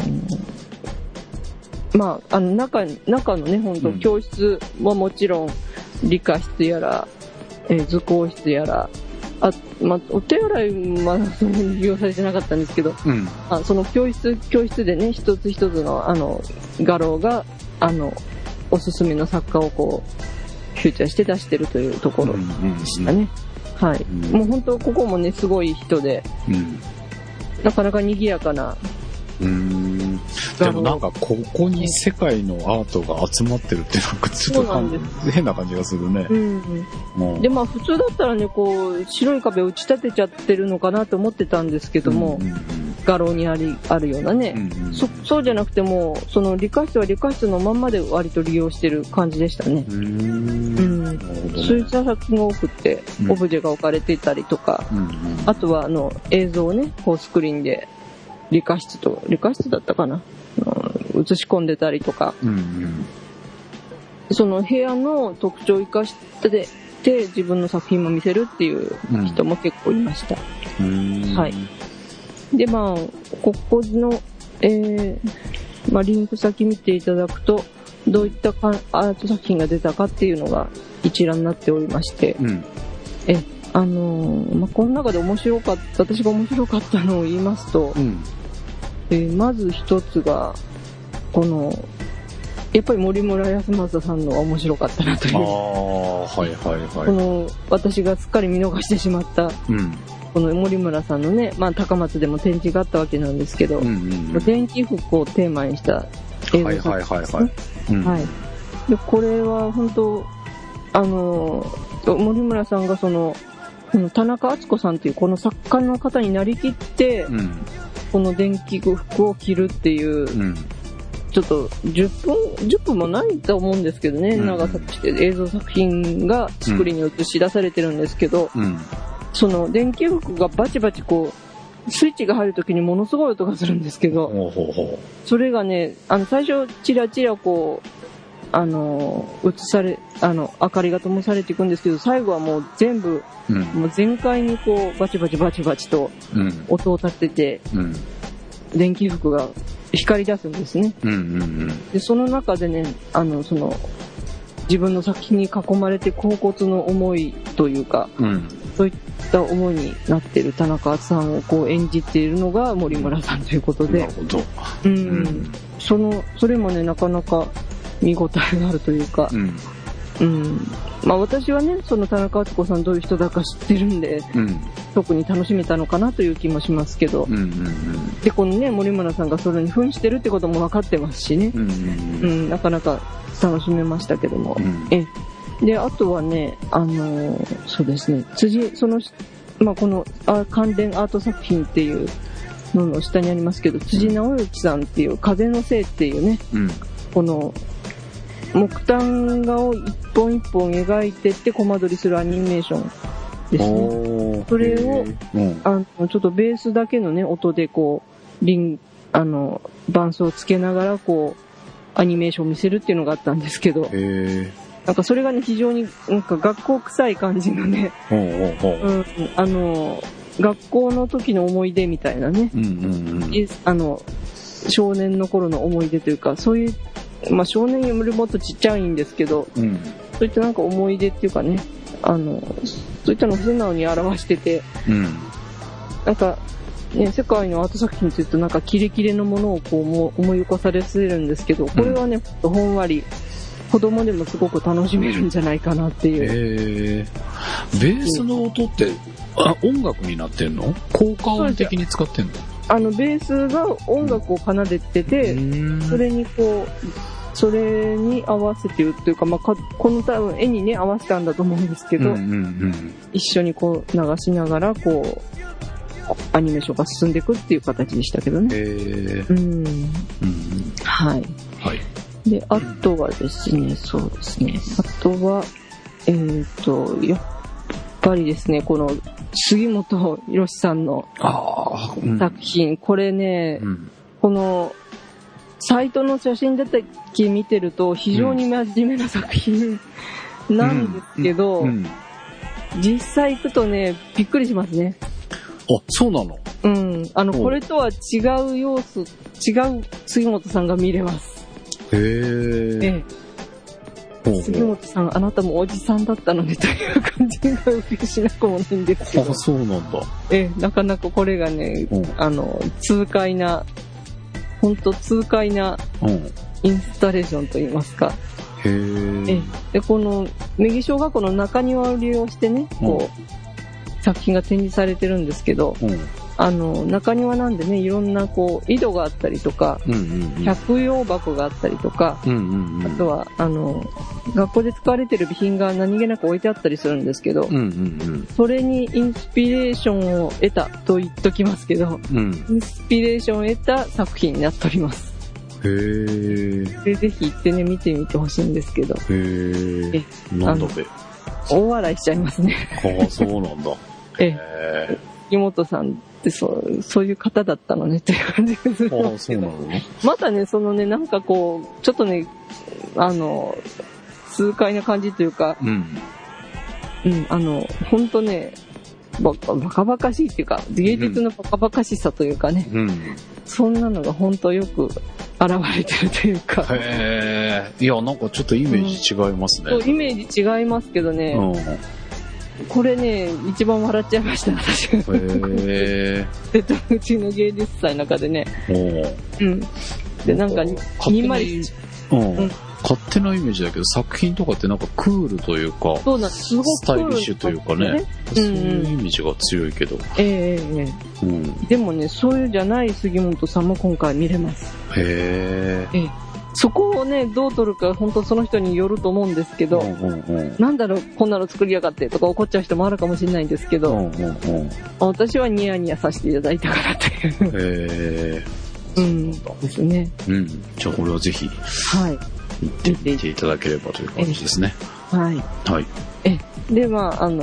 まあ、中のね、本当教室はもちろん、理科室やら、図工室やら、まあ、お手洗いはそんなに利用されてなかったんですけど、その教室でね、一つ一つの、画廊が、おすすめの作家をこう、フューチャーして出してるというところでしたね。はい。もう本当ここもね、すごい人で、なかなか賑やかな。 でもなんかここに世界のアートが集まってるってなんかちょっと変な感じがするね。 で、まあ普通だったらね、こう、白い壁を打ち立てちゃってるのかなと思ってたんですけども、画廊にあるようなね、そうじゃなくても、その理科室は理科室のまんまで割と利用してる感じでしたね。そういった作品が多くて、オブジェが置かれていたりとか、あとは映像をね、こうスクリーンで理科室だったかな、映し込んでたりとか、その部屋の特徴を生かして自分の作品も見せるっていう人も結構いました。はい。で、まあ、ここの、まあ、リンク先見ていただくと、どういったアート作品が出たかっていうのが一覧になっておりまして、まあ、この中で私が面白かったのを言いますと、まず一つが、やっぱり森村康政さんのが面白かったなという。私がすっかり見逃してしまった、この森村さんのね、まあ、高松でも展示があったわけなんですけど、電気服をテーマにした映像作品ですね。で、これは本当、森村さんがこの田中敦子さんというこの作家の方になりきって、この電気服を着るっていう、ちょっと10分もないと思うんですけどね、長さとして映像作品がスクリーンに映し出されてるんですけど、その電気服がバチバチこうスイッチが入るときにものすごい音がするんですけど、それがね、最初チラチラこう映され明かりが灯されていくんですけど、最後はもう全部、もう全開にこうバチバチバチバチと音を立てて、電気服が光り出すんですね。でその中でね、その自分の作品に囲まれて恍惚の思いというか、そういった思いになっている田中さんをこう演じているのが森村さんということで、それもね、なかなか見応えがあるというか、まあ私はね、その田中敦子さんどういう人だか知ってるんで、特に楽しめたのかなという気もしますけど、でこのね、森村さんがそれに扮してるってことも分かってますしね、なかなか楽しめましたけども、であとはね、そうですね、まあ、この関連アート作品っていうのの下にありますけど、辻直之さんっていう風のせいっていうね、この木炭画を一本一本描いてってコマ撮りするアニメーションですね。それを、ちょっとベースだけのね、音でこう伴奏をつけながらこうアニメーションを見せるっていうのがあったんですけど、なんかそれがね、非常になんか学校臭い感じのね、学校の時の思い出みたいなね、少年の頃の思い出というか、そういう、まあ少年よりもっとちっちゃいんですけど、そういったなんか思い出っていうかね、 そういったのを素直に表してて、なんか、ね、世界のアート作品というとなんかキレキレのものをこう思い起こされるんですけど、これはね、ほんわり子供でもすごく楽しめるんじゃないかなっていう。 ベースの音って音楽になってんの？効果音的に使ってんの？ ベースが音楽を奏でてて、それに合わせてるっていうか、この多分絵にね合わせたんだと思うんですけど、一緒にこう流しながらこうアニメーションが進んでいくっていう形でしたけどね。はい。 はい。 で、あとはですね、そうですね。あとは、やっぱりですね、この杉本博さんの作品、これね、このサイトの写真だけ見てると非常に真面目な作品なんですけど、実際行くとね、びっくりしますね。 あ、そうなの？ これとは違う要素、違う杉本さんが見れます。杉本さん、あなたもおじさんだったのねという感じが受けしなくもないんですけど。 あ、そうなんだ。 なかなかこれがね、痛快なインスタレーションといいますか。で、この、右木小学校の中庭を利用してね、こう、作品が展示されてるんですけど、中庭なんでね、いろんなこう井戸があったりとか、百葉箱があったりとか、あとは学校で使われてる備品が何気なく置いてあったりするんですけど、それにインスピレーションを得たと言っときますけど、インスピレーションを得た作品になっております。でぜひ行ってね見てみてほしいんですけど、 なんだべ、 大笑いしちゃいますね。 そうなんだ。 杉本さんってそういう方だったのねっていう感じがするんですけど、またねそのねなんかこうちょっとね痛快な感じというか、本当ねバカバカしいっていうか芸術のバカバカしさというかね、そんなのが本当よく現れてるというか。 いやなんかちょっとイメージ違いますね。 イメージ違いますけどね。これね一番笑っちゃいました私が。うちの芸術祭の中でね。でなんか201。 勝手なイメージだけど作品とかってなんかクールというかすごくスタイリッシュというかね、そういうイメージが強いけど、 でもねそういうじゃない杉本さんも今回見れます。そこをねどう撮るか本当その人によると思うんですけど、なんだろうこんなの作りやがってとか怒っちゃう人もあるかもしれないんですけど、私はニヤニヤさせていただいたからというですね。 じゃあこれはぜひ行ってみていただければという感じですね。 で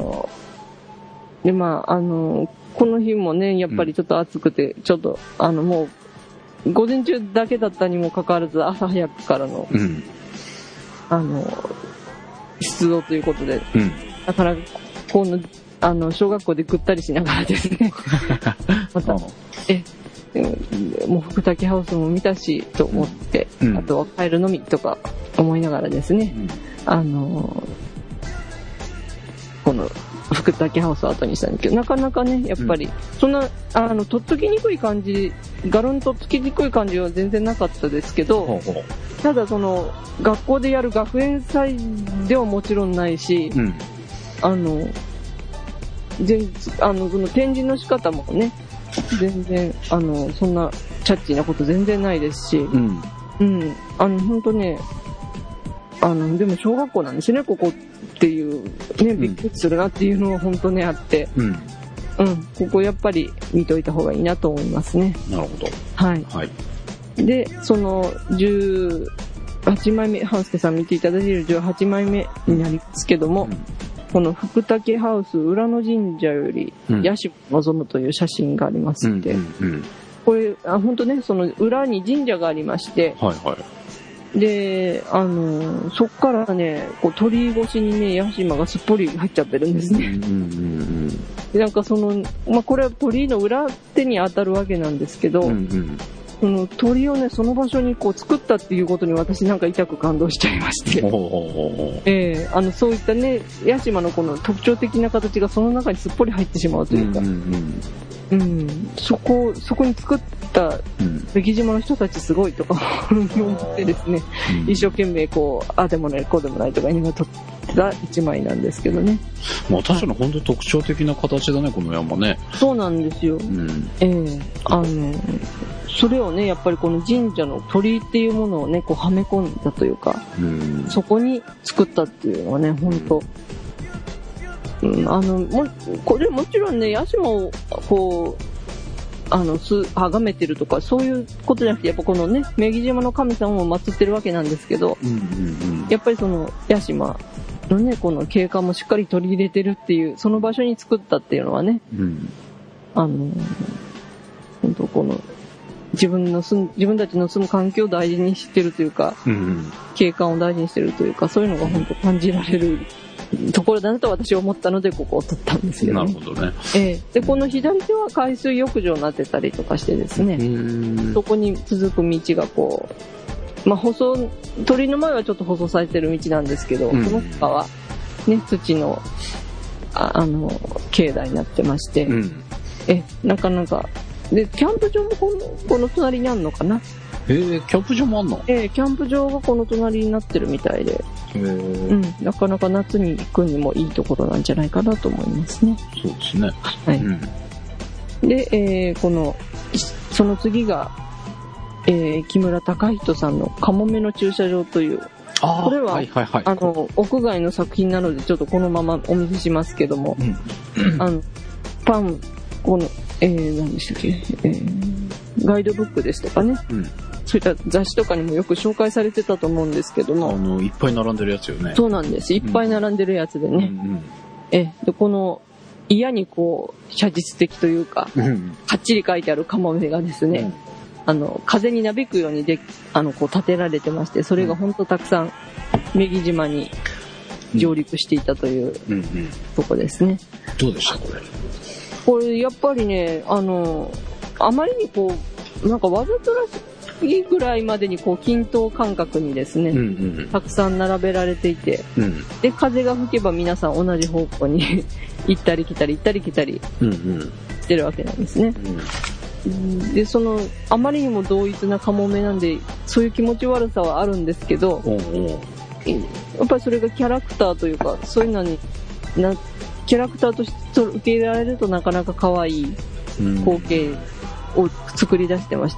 この日もねやっぱりちょっと暑くて、ちょっともう午前中だけだったにもかかわらず朝早くからの、出動ということで、だからこの小学校でぐったりしながらですねまたもう福滝ハウスも見たしと思って、あとは帰るのみとか思いながらですね、この福滝ハウスを後にしたんですけど、なかなかねやっぱりそんなとっつきにくい感じ、ガロンとっつきにくい感じは全然なかったですけど、ただその学校でやる学園祭ではもちろんないし、この展示の仕方もね全然そんなチャッチーなこと全然ないですし、本当ねでも小学校なんですねここっていうね、びっくりするなっていうのは本当ねあって、ここやっぱり見といた方がいいなと思いますね。 なるほど。 でその18枚目半助さん見ていただいている18枚目になりますけども、この福滝ハウス裏の神社より屋島を望むという写真がありますので、これ本当ねその裏に神社がありまして、でそっからねこう鳥居越しにね屋島がすっぽり入っちゃってるんですね。でなんかこれは鳥居の裏手に当たるわけなんですけど、 その鳥をね、その場所にこう作ったっていうことに私なんか痛く感動しちゃいまして。そういったね、屋島のこの特徴的な形がその中にすっぽり入ってしまうというか、そこに作った関島の人たちすごいとか思ってですね、一生懸命こう、あでもない、こうでもないとか言いながら撮った一枚なんですけどね。 まあ確かに本当に特徴的な形だね、この山ね。 そうなんですよ。それをね、やっぱりこの神社の鳥居っていうものをね、こうはめ込んだというか、そこに作ったっていうのはね、本当。これもちろんね、屋島をこう、崇めてるとか、そういうことじゃなくて、やっぱこのね、女木島の神様を祀ってるわけなんですけど、やっぱりその屋島のね、この景観もしっかり取り入れてるっていう、その場所に作ったっていうのはね、本当この、自分たちの住む環境を大事にしてるというか、景観を大事にしてるというか、そういうのが本当感じられるところだなと私は思ったので、ここを撮ったんですけどね。 なるほどね。 で、この左手は海水浴場になってたりとかしてですね、そこに続く道がこう、まあ鳥の前はちょっと舗装されてる道なんですけど、この他はね、土の、境内になってまして、なかなか、で、キャンプ場もこの隣にあるのかな。 キャンプ場もあんの？ キャンプ場がこの隣になってるみたいで、なかなか夏に行くにもいいところなんじゃないかなと思いますね。 そうですね。 はい。で、その次が、木村隆人さんのカモメの駐車場という、これは、屋外の作品なのでちょっとこのままお見せしますけども、パン、何でしたっけ、ガイドブックですとかね、そういった雑誌とかにもよく紹介されてたと思うんですけども、 いっぱい並んでるやつよね。 そうなんです。いっぱい並んでるやつでね。で、この、嫌にこう、写実的というか、かっちり書いてあるカモメがですね、風になびくようにこう建てられてまして、それが本当たくさん、女木島に上陸していたというとこですね。 どうでしたこれ？ これやっぱりね、あまりにこう、なんかわざとらしいぐらいまでにこう均等感覚にですね、たくさん並べられていて、で、風が吹けば皆さん同じ方向に行ったり来たりしてるわけなんですね。で、あまりにも同一なカモメなんで、そういう気持ち悪さはあるんですけど、やっぱりそれがキャラクターというか、そういうのにキャラクターとして受け入れられるとなかなか可愛い光景を作り出してまして、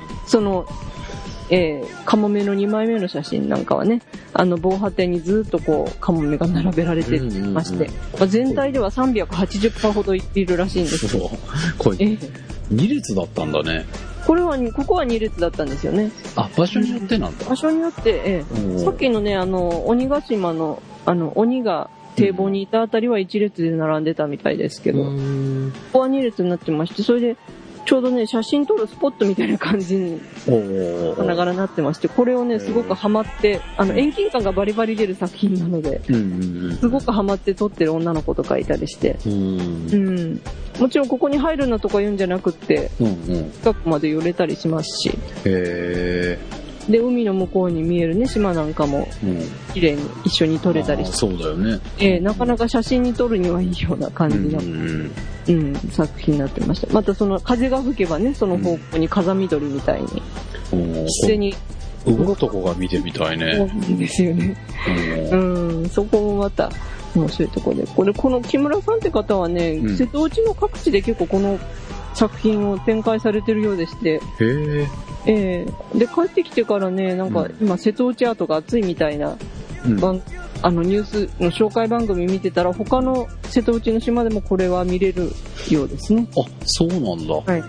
カモメの2枚目の写真なんかはね、防波堤にずっとこうカモメが並べられてまして、全体では380羽ほどいるらしいんですよ。 これ2列だったんだね。 ここは2列だったんですよね。 場所によってなんだ。 場所によって、さっきのね、鬼ヶ島の鬼が堤防にいたあたりは1列で並んでたみたいですけど、ここは2列になってまして、それでちょうどね、写真撮るスポットみたいな感じにさながらなってまして、これをね、すごくハマって、遠近感がバリバリ出る作品なので、すごくハマって撮ってる女の子とかいたりして、もちろんここに入るなとか言うんじゃなくって、近くまで寄れたりしますし、で、海の向こうに見えるね、島なんかも、綺麗に一緒に撮れたりして。 そうだよね。 なかなか写真に撮るにはいいような感じの、作品になってました。また風が吹けばね、その方向に風緑みたいに、一斉に動くとこが見てみたいね。 そうですよね。そこもまた面白いところで。この木村さんって方はね、瀬戸内の各地で結構この作品を展開されてるようでして、で、帰ってきてからね、なんか今瀬戸内アートが熱いみたいな、ニュースの紹介番組見てたら、他の瀬戸内の島でもこれは見れるようですね。 そうなんだ。 はい。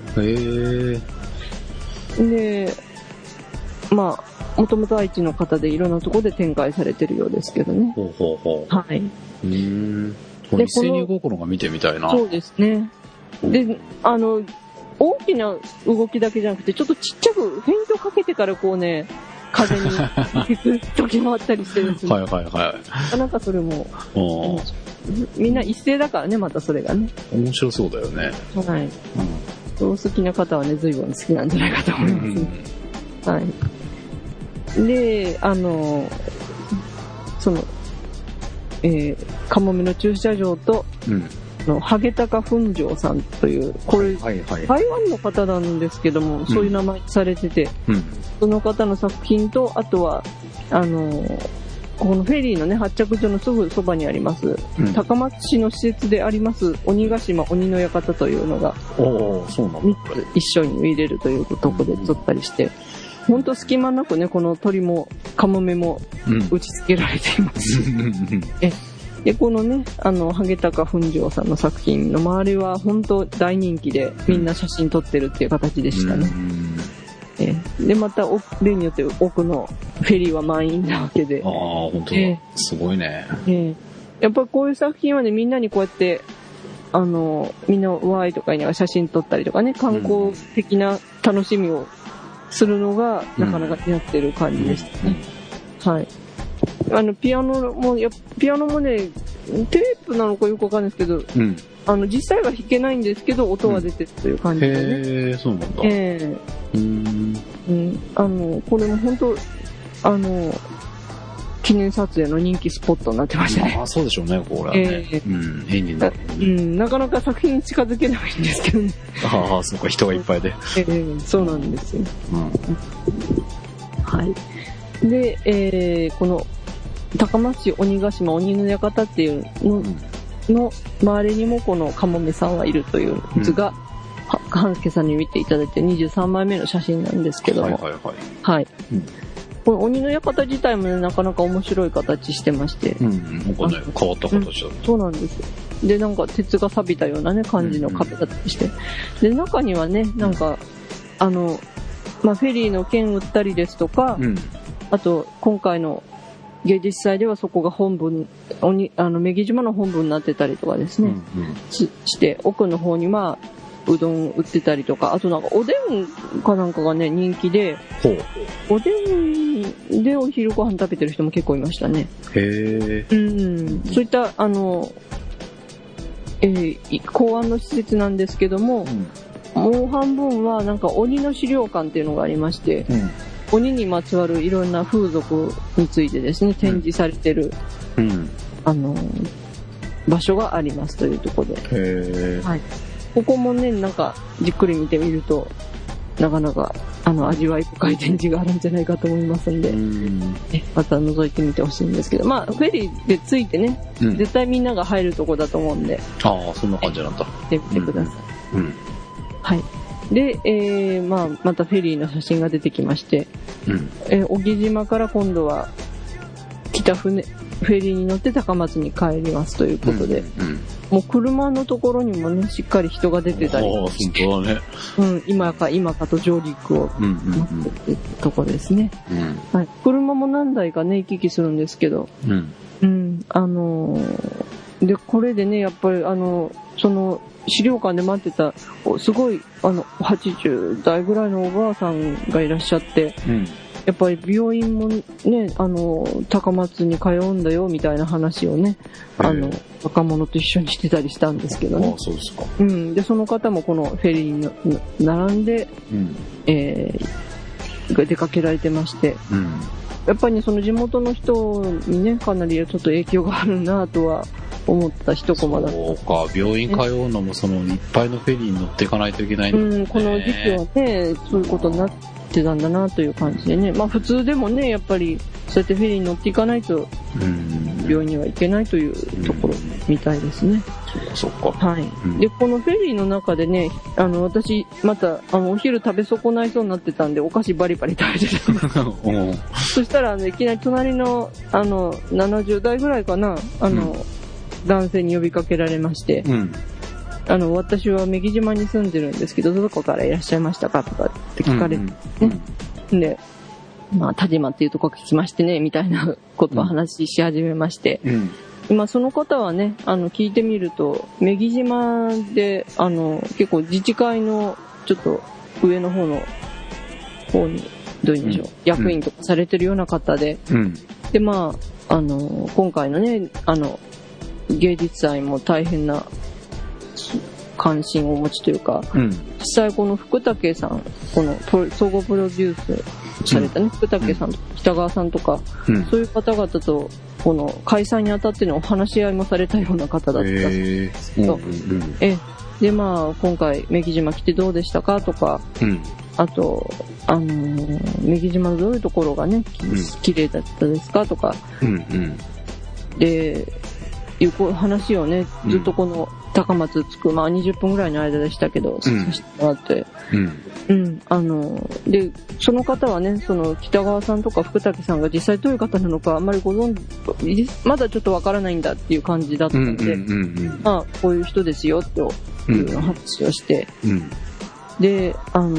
で、まあ、もともと愛知の方でいろんなところで展開されてるようですけどね。はい。 これ一斉に動くのが見てみたいな。 そうですね。で、大きな動きだけじゃなくて、ちょっとちっちゃくフェイントかけてからこうね、風に行く時もあったりしてですね。なんかそれも、みんな一斉だからね、またそれがね。 面白そうだよね。 はい。 お好きな方はね、随分好きなんじゃないかと思いますね。はい。で、かもめの駐車場と、ハゲタカ粉城さんという、これ、台湾の方なんですけども、そういう名前されてて、その方の作品と、あとは、このフェリーのね、発着所のすぐそばにあります、高松市の施設であります、鬼ヶ島鬼の館というのが、3つ一緒に見れるというとこで撮ったりして、ほんと隙間なくね、この鳥もカモメも打ち付けられています。で、このね、ハゲタカ粉城さんの作品の周りは本当大人気で、みんな写真撮ってるっていう形でしたね。で、また、例によって奥のフェリーは満員なわけで。 ああ、本当だ。すごいね。 やっぱこういう作品はね、みんなにこうやって、みんなワイとか言いながら写真撮ったりとかね、観光的な楽しみをするのが、なかなか似合ってる感じでしたね。はい。ピアノもね、テープなのかよくわかんないですけど、実際は弾けないんですけど、音は出てるという感じでね。 そうなんだ。 これも本当、記念撮影の人気スポットになってましたね。 ああ、そうでしょうね、これはね。演技になる。 なかなか作品に近づけないんですけどね。 ああ、そうか、人がいっぱいで。 そうなんですよ。はい。で、この、高松市鬼ヶ島鬼の館っていうの周りにもこのカモメさんはいるという図が、半助さんに見ていただいて23枚目の写真なんですけども。はい。この鬼の館自体もね、なかなか面白い形してまして。 なんかね、変わった形だ。 そうなんですよ。で、なんか鉄が錆びたようなね、感じの壁だったりして。で、中にはね、なんか、フェリーの券売ったりですとか、あと、今回の芸術祭ではそこが本部女木島の本部になってたりとかですね、して、奥の方にうどん売ってたりとか、あとなんかおでんかなんかがね、人気で、おでんでお昼ご飯食べてる人も結構いましたね。へー。そういった、公安の施設なんですけども、もう半分はなんか鬼の資料館っていうのがありまして、鬼にまつわるいろんな風俗についてですね、展示されてる、場所がありますというところで。はい。ここもね、なんか、じっくり見てみると、なかなか、味わい深い展示があるんじゃないかと思いますんで、また覗いてみてほしいんですけど、フェリーで着いてね、絶対みんなが入るとこだと思うんで。 ああ、そんな感じなんだ。 見てみてください。はい。で、またフェリーの写真が出てきまして、小木島から今度はフェリーに乗って高松に帰りますということで、もう車のところにもね、しっかり人が出てたりして、 本当だね。 今かと上陸を待ってるところですね。はい。車も何台かね、行き来するんですけど、で、これでね、やっぱりその、資料館で待ってた、すごい、80代ぐらいのおばあさんがいらっしゃって、やっぱり病院もね、高松に通うんだよ、みたいな話をね、若者と一緒にしてたりしたんですけどね。 そうですか。 で、その方もこのフェリーに並んで、出かけられてまして、やっぱりね、その地元の人にね、かなりちょっと影響があるなとは思った一コマだった。 そうか、病院通うのもいっぱいのフェリーに乗っていかないといけないんだね。 この時期はね、そういうことになってたんだなという感じでね。普通でもね、やっぱり、そうやってフェリーに乗っていかないと、病院には行けないというところみたいですね。 そうか。 はい。で、このフェリーの中でね、私、また、お昼食べ損ないそうになってたんで、お菓子バリバリ食べてたんですそしたら、いきなり隣の、70代ぐらいかな、男性に呼びかけられまして、私は女木島に住んでるんですけど、どこからいらっしゃいましたかとかって聞かれて、で、田島っていうとこ聞きましてね、みたいなことを話し始めまして、今その方はね、聞いてみると、女木島で、結構自治会のちょっと上の方に、どういうんでしょう、役員とかされてるような方で、で、今回のね、芸術祭も大変な関心をお持ちというか、実際この福武さん、この総合プロデュースされたね、福武さんとか北川さんとか、そういう方々とこの開催にあたってのお話し合いもされたような方だったんですけど、で今回女木島来てどうでしたかとか、あと女木島のどういうところがね綺麗だったですかとか、でいう話をねずっとこの高松着く20分ぐらいの間でしたけど、させてもらって、でその方はねその北川さんとか福武さんが実際どういう方なのかあんまりご存知まだちょっとわからないんだっていう感じだったので、こういう人ですよっていう話をして、で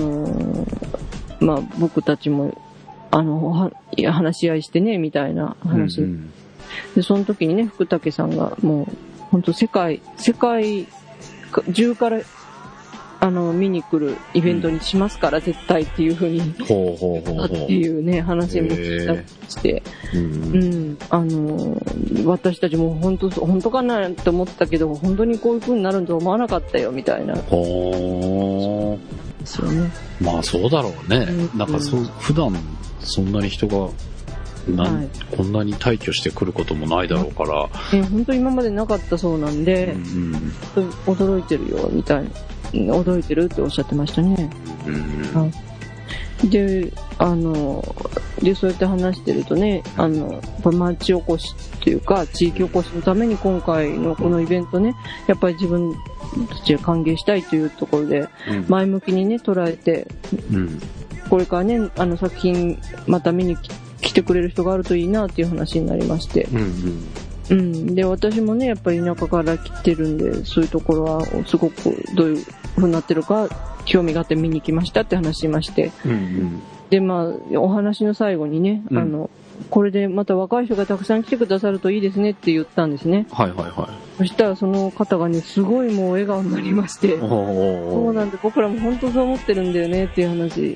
僕たちも話し合いしてねみたいな話、でその時にね福武さんがもう本当世界中から見に来るイベントにしますから絶対っていう風にっていうね話も聞いたりして、私たちも本当かなって思ったけど本当にこういう風になると思わなかったよみたいな。ですよね。 まあそうだろうね。なんか普段そんなに人がこんなに退去してくることもないだろうから、 本当に今までなかったそうなんで、驚いてるよみたいな、驚いてるっておっしゃってましたね。でそうやって話してるとね町おこしというか地域おこしのために今回のこのイベントねやっぱり自分たちが歓迎したいというところで前向きにね捉えて、これからね作品また見に来てくれる人があるといいなっていう話になりまして、で私もねやっぱり田舎から来てるんでそういうところはすごくどういう風になってるか興味があって見に来ましたって話しまして、でお話の最後にね、これでまた若い人がたくさん来てくださるといいですねって言ったんですね。そしたらその方がねすごいもう笑顔になりまして、そうなんで僕らも本当そう思ってるんだよねっていう話、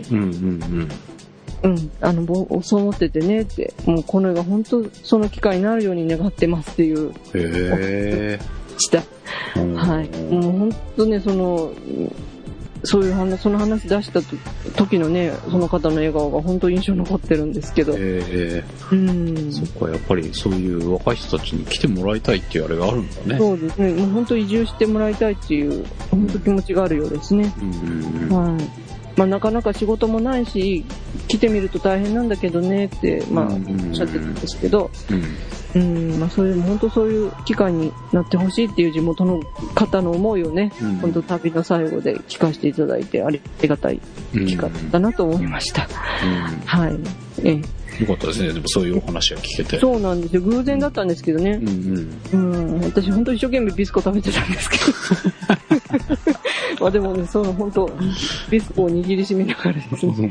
そう思っててねってもうこの絵が本当その機会になるように願ってますっていうした、もう本当ねそういうその話出した時のねその方の笑顔が本当印象に残ってるんですけど、そっかやっぱりそういう若い人たちに来てもらいたいっていうあれがあるんだね。 そうですね、もう本当移住してもらいたいっていう本当気持ちがあるようですね。なかなか仕事もないし来てみると大変なんだけどねっておっしゃってたんですけど、そういう本当そういう機会になってほしいっていう地元の方の思いをね、本当旅の最後で聞かせていただいてありがたい機会だなと思いました。よかったですね。でもそういうお話が聞けて。 そうなんですよ。偶然だったんですけどね。私本当一生懸命ビスコ食べてたんですけど。でもね、本当ビスコを握りしめながらですね。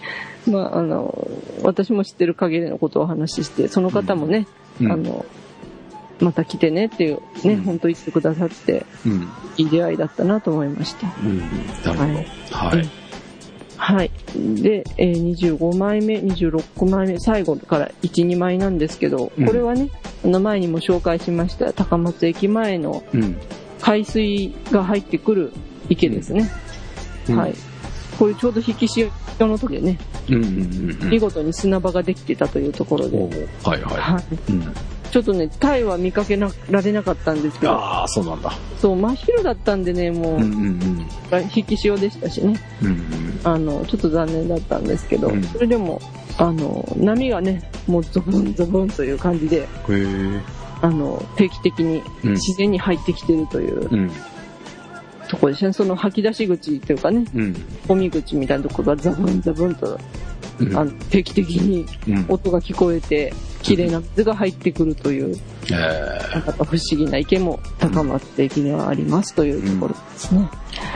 私も知ってる限りのことをお話しして、その方もね、また来てねっていうね、本当言ってくださって、いい出会いだったなと思いました。 なるほど。 で、25枚目、26枚目、最後から1、2枚なんですけど、これはね、前にも紹介しました高松駅前の海水が入ってくる池ですね。これちょうど引き潮の時でね、見事に砂場ができてたというところで、ちょっとねタイは見かけられなかったんですけど、 そうなんだ。 そう真っ昼だったんでねもう、引き潮でしたしね、ちょっと残念だったんですけど、それでも波がねもうゾブンゾブンという感じで、定期的に自然に入ってきてるという、ところですね。その吐き出し口というかね、込み口みたいなところがザブンザブンと、定期的に音が聞こえて、綺麗な水が入ってくるという、なんか不思議な池も高松駅にはありますというところですね。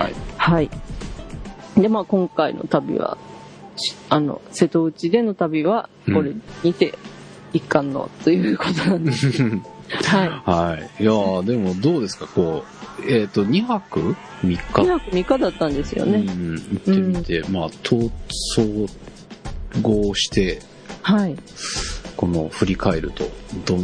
で、今回の旅は、瀬戸内での旅は、これにて一貫のということなんです。いやでもどうですか、2泊3日 ?2 泊3日だったんですよね。 行ってみて、総合して、この振り返ると、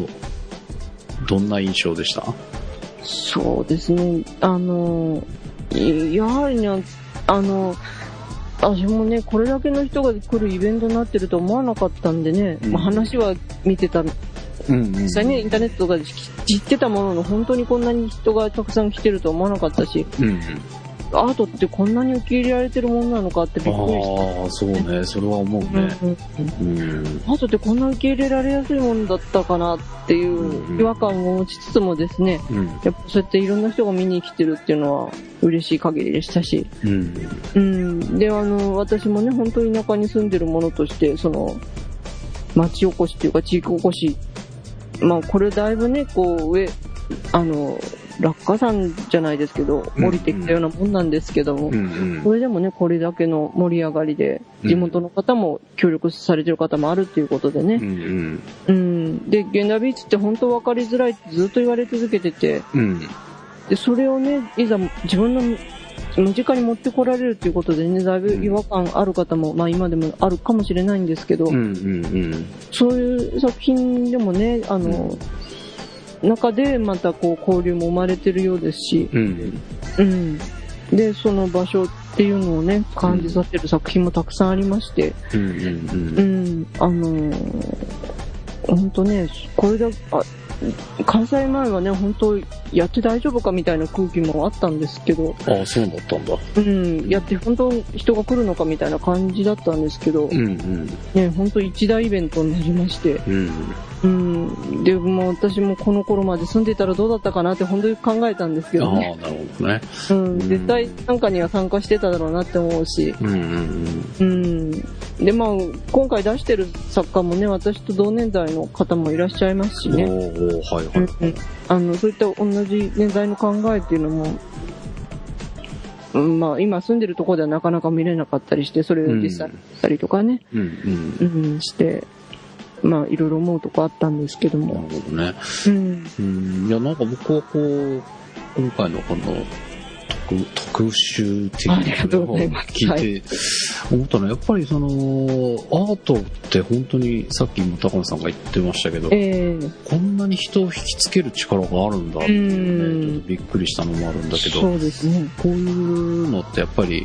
どんな印象でした？ そうですね。 やはりね、私もね、これだけの人が来るイベントになってると思わなかったんでね、話は見てた。実際ね、インターネットとかで知ってたものの、本当にこんなに人がたくさん来てるとは思わなかったし、アートってこんなに受け入れられてるものなのかってびっくりした。 ああ、そうね、それは思うね。 アートってこんな受け入れられやすいものだったかなっていう違和感を持ちつつもですね、やっぱそうやっていろんな人が見に来てるっていうのは嬉しい限りでしたし、で、私もね、本当に田舎に住んでるものとして、その、町おこしっていうか地域おこし、まあこれだいぶね、こう落下山じゃないですけど、降りてきたようなもんなんですけども、それでもね、これだけの盛り上がりで、地元の方も協力されてる方もあるっていうことでね。で、現代美術って本当分かりづらいってずっと言われ続けてて、で、それをね、いざ自分の身近に持ってこられるっていうことでね、だいぶ違和感ある方も、まあ今でもあるかもしれないんですけど、そういう作品でもね、中でまたこう交流も生まれてるようですし、で、その場所っていうのをね、感じさせる作品もたくさんありまして、本当ね、これだ、開催前はね、本当やって大丈夫かみたいな空気もあったんですけど、 ああ、そうだったんだ。 やって本当人が来るのかみたいな感じだったんですけど、ね、本当一大イベントになりまして、で、もう私もこの頃まで住んでたらどうだったかなって本当に考えたんですけどね。 ああ、なるほどね。 絶対なんかには参加してただろうなって思うし、で、まあ、今回出してる作家もね、私と同年代の方もいらっしゃいますしね。そういった同じ年代の考えっていうのも、まあ、今住んでるところではなかなか見れなかったりして、それを実際見たりとかね、して、まあ、いろいろ思うとこあったんですけども。 なるほどね。いや、なんか僕はこう、今回のこの、特集的なのを聞いて思ったのは、やっぱりそのアートって本当にさっきも高野さんが言ってましたけど、こんなに人を引きつける力があるんだっていうね、ちょっとびっくりしたのもあるんだけど、 そうですね、 こういうのってやっぱり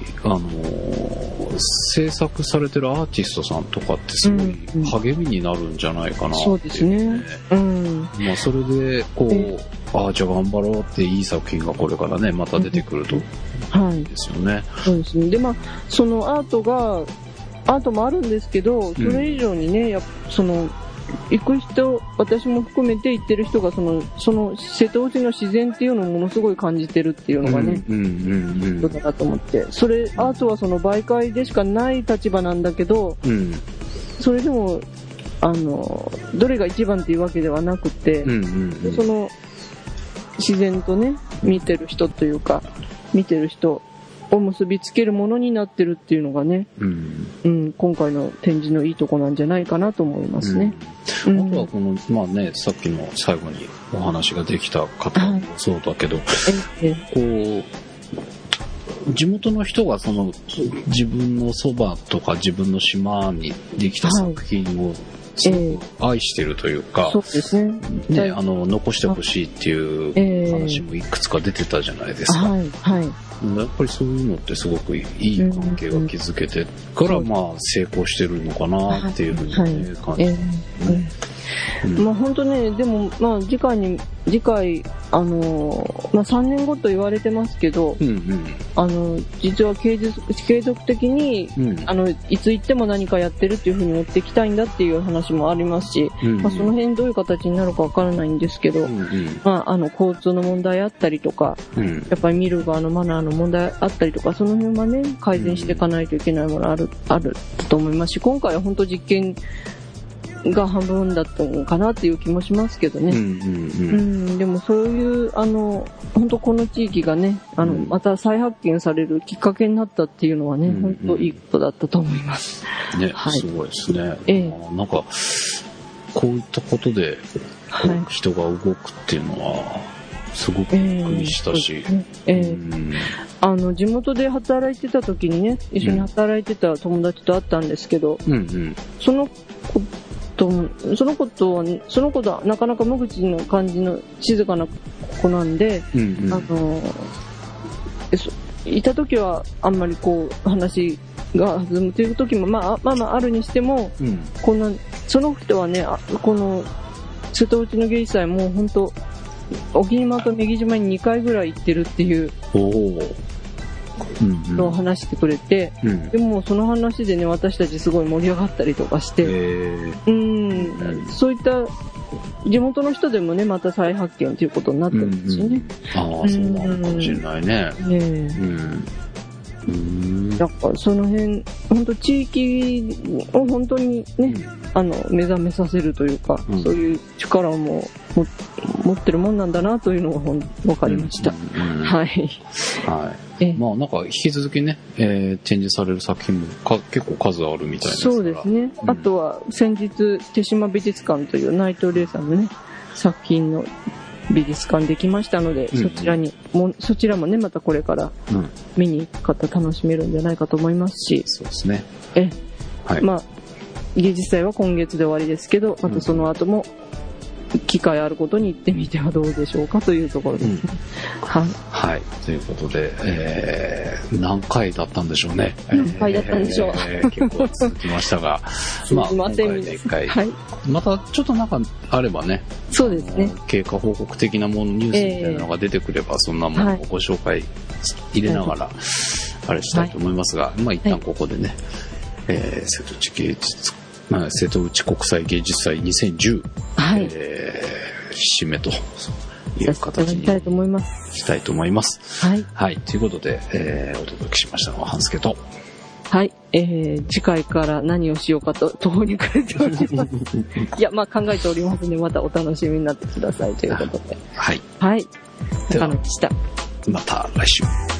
制作されてるアーティストさんとかってすごい励みになるんじゃないかなっていう、 そうですね。 まあそれでこう、じゃあ頑張ろうっていい作品がこれからねまた出てくるといいですよね。 そうですね。で、まあそのアートもあるんですけど、それ以上にね、その行く人、私も含めて行ってる人がその瀬戸内の自然っていうのをものすごい感じてるっていうのがね、そうだなと思って、アートはその媒介でしかない立場なんだけど、それでもどれが一番っていうわけではなくて、その自然とね、見てる人というか、見てる人を結びつけるものになってるっていうのがね、今回の展示のいいとこなんじゃないかなと思いますね。 あとはこの、まあね、さっきの最後にお話ができた方もそうだけど、こう、地元の人がその自分のそばとか自分の島にできた作品をすごく愛してるというか、 そうですね。 残してほしいっていう話もいくつか出てたじゃないですか。やっぱりそういうのってすごくいい関係が築けてから、まあ成功してるのかなっていうふうに、ね、感じますね。 まあ本当ね、でもまあ次回まあ3年後と言われてますけど、実は継続的に、いつ行っても何かやってるっていう風に持っていきたいんだっていう話もありますし、まあその辺どういう形になるかわからないんですけど、まあ交通の問題あったりとか、やっぱり見る側のマナーの問題あったりとか、その辺はね、改善していかないといけないものあると思いますし、今回は本当実験が半分だったのかなっていう気もしますけどね。でもそういう本当この地域がね、また再発見されるきっかけになったっていうのはね、本当いいことだったと思います。 ね、すごいですね。なんかこういったことで人が動くっていうのはすごくびっくりしたし、地元で働いてた時にね、一緒に働いてた友達と会ったんですけど、その子とはなかなか無口な感じの静かな子なんで、 いた時はあんまりこう話が弾むという時もまああるにしても、その人はね、この瀬戸内の芸術祭もう本当沖島と女木島に2回ぐらい行ってるっていうのを話してくれて、でもその話でね、私たちすごい盛り上がったりとかして、そういった地元の人でもね、また再発見ということになったんですよね。 ああ、そうなのかもしれないね。 だからその辺、本当地域を本当にね、目覚めさせるというか、そういう力を持ってるもんなんだなというのが分かりました。はい。 はい。まあなんか引き続きね、展示される作品も結構数あるみたいですから。 そうですね。あとは先日手島美術館という内藤玲さんのね作品の美術館できましたので、そちらもねまたこれから見に行く方楽しめるんじゃないかと思いますし、 そうですね。 はい。まあ芸術祭は今月で終わりですけど、またその後も機会あることに行ってみてはどうでしょうかというところですね。 はい。ということで、何回だったんでしょうね。 何回だったんでしょう。 結構続きましたが、まあ今回で1回、またちょっとなんかあればね、 そうですね。 経過報告的なもの、ニュースみたいなのが出てくれば、そんなものをご紹介入れながら、あれしたいと思いますが、まあ一旦ここでね、瀬戸内国際芸術祭2010、締めという形にしたいと思います。はい。ということで、お届けしましたのは半助と。 はい。次回から何をしようかと途方に暮れております。いや、まあ考えておりますので、またお楽しみになってくださいということで。 はい。 はい。中野でした。 また来週。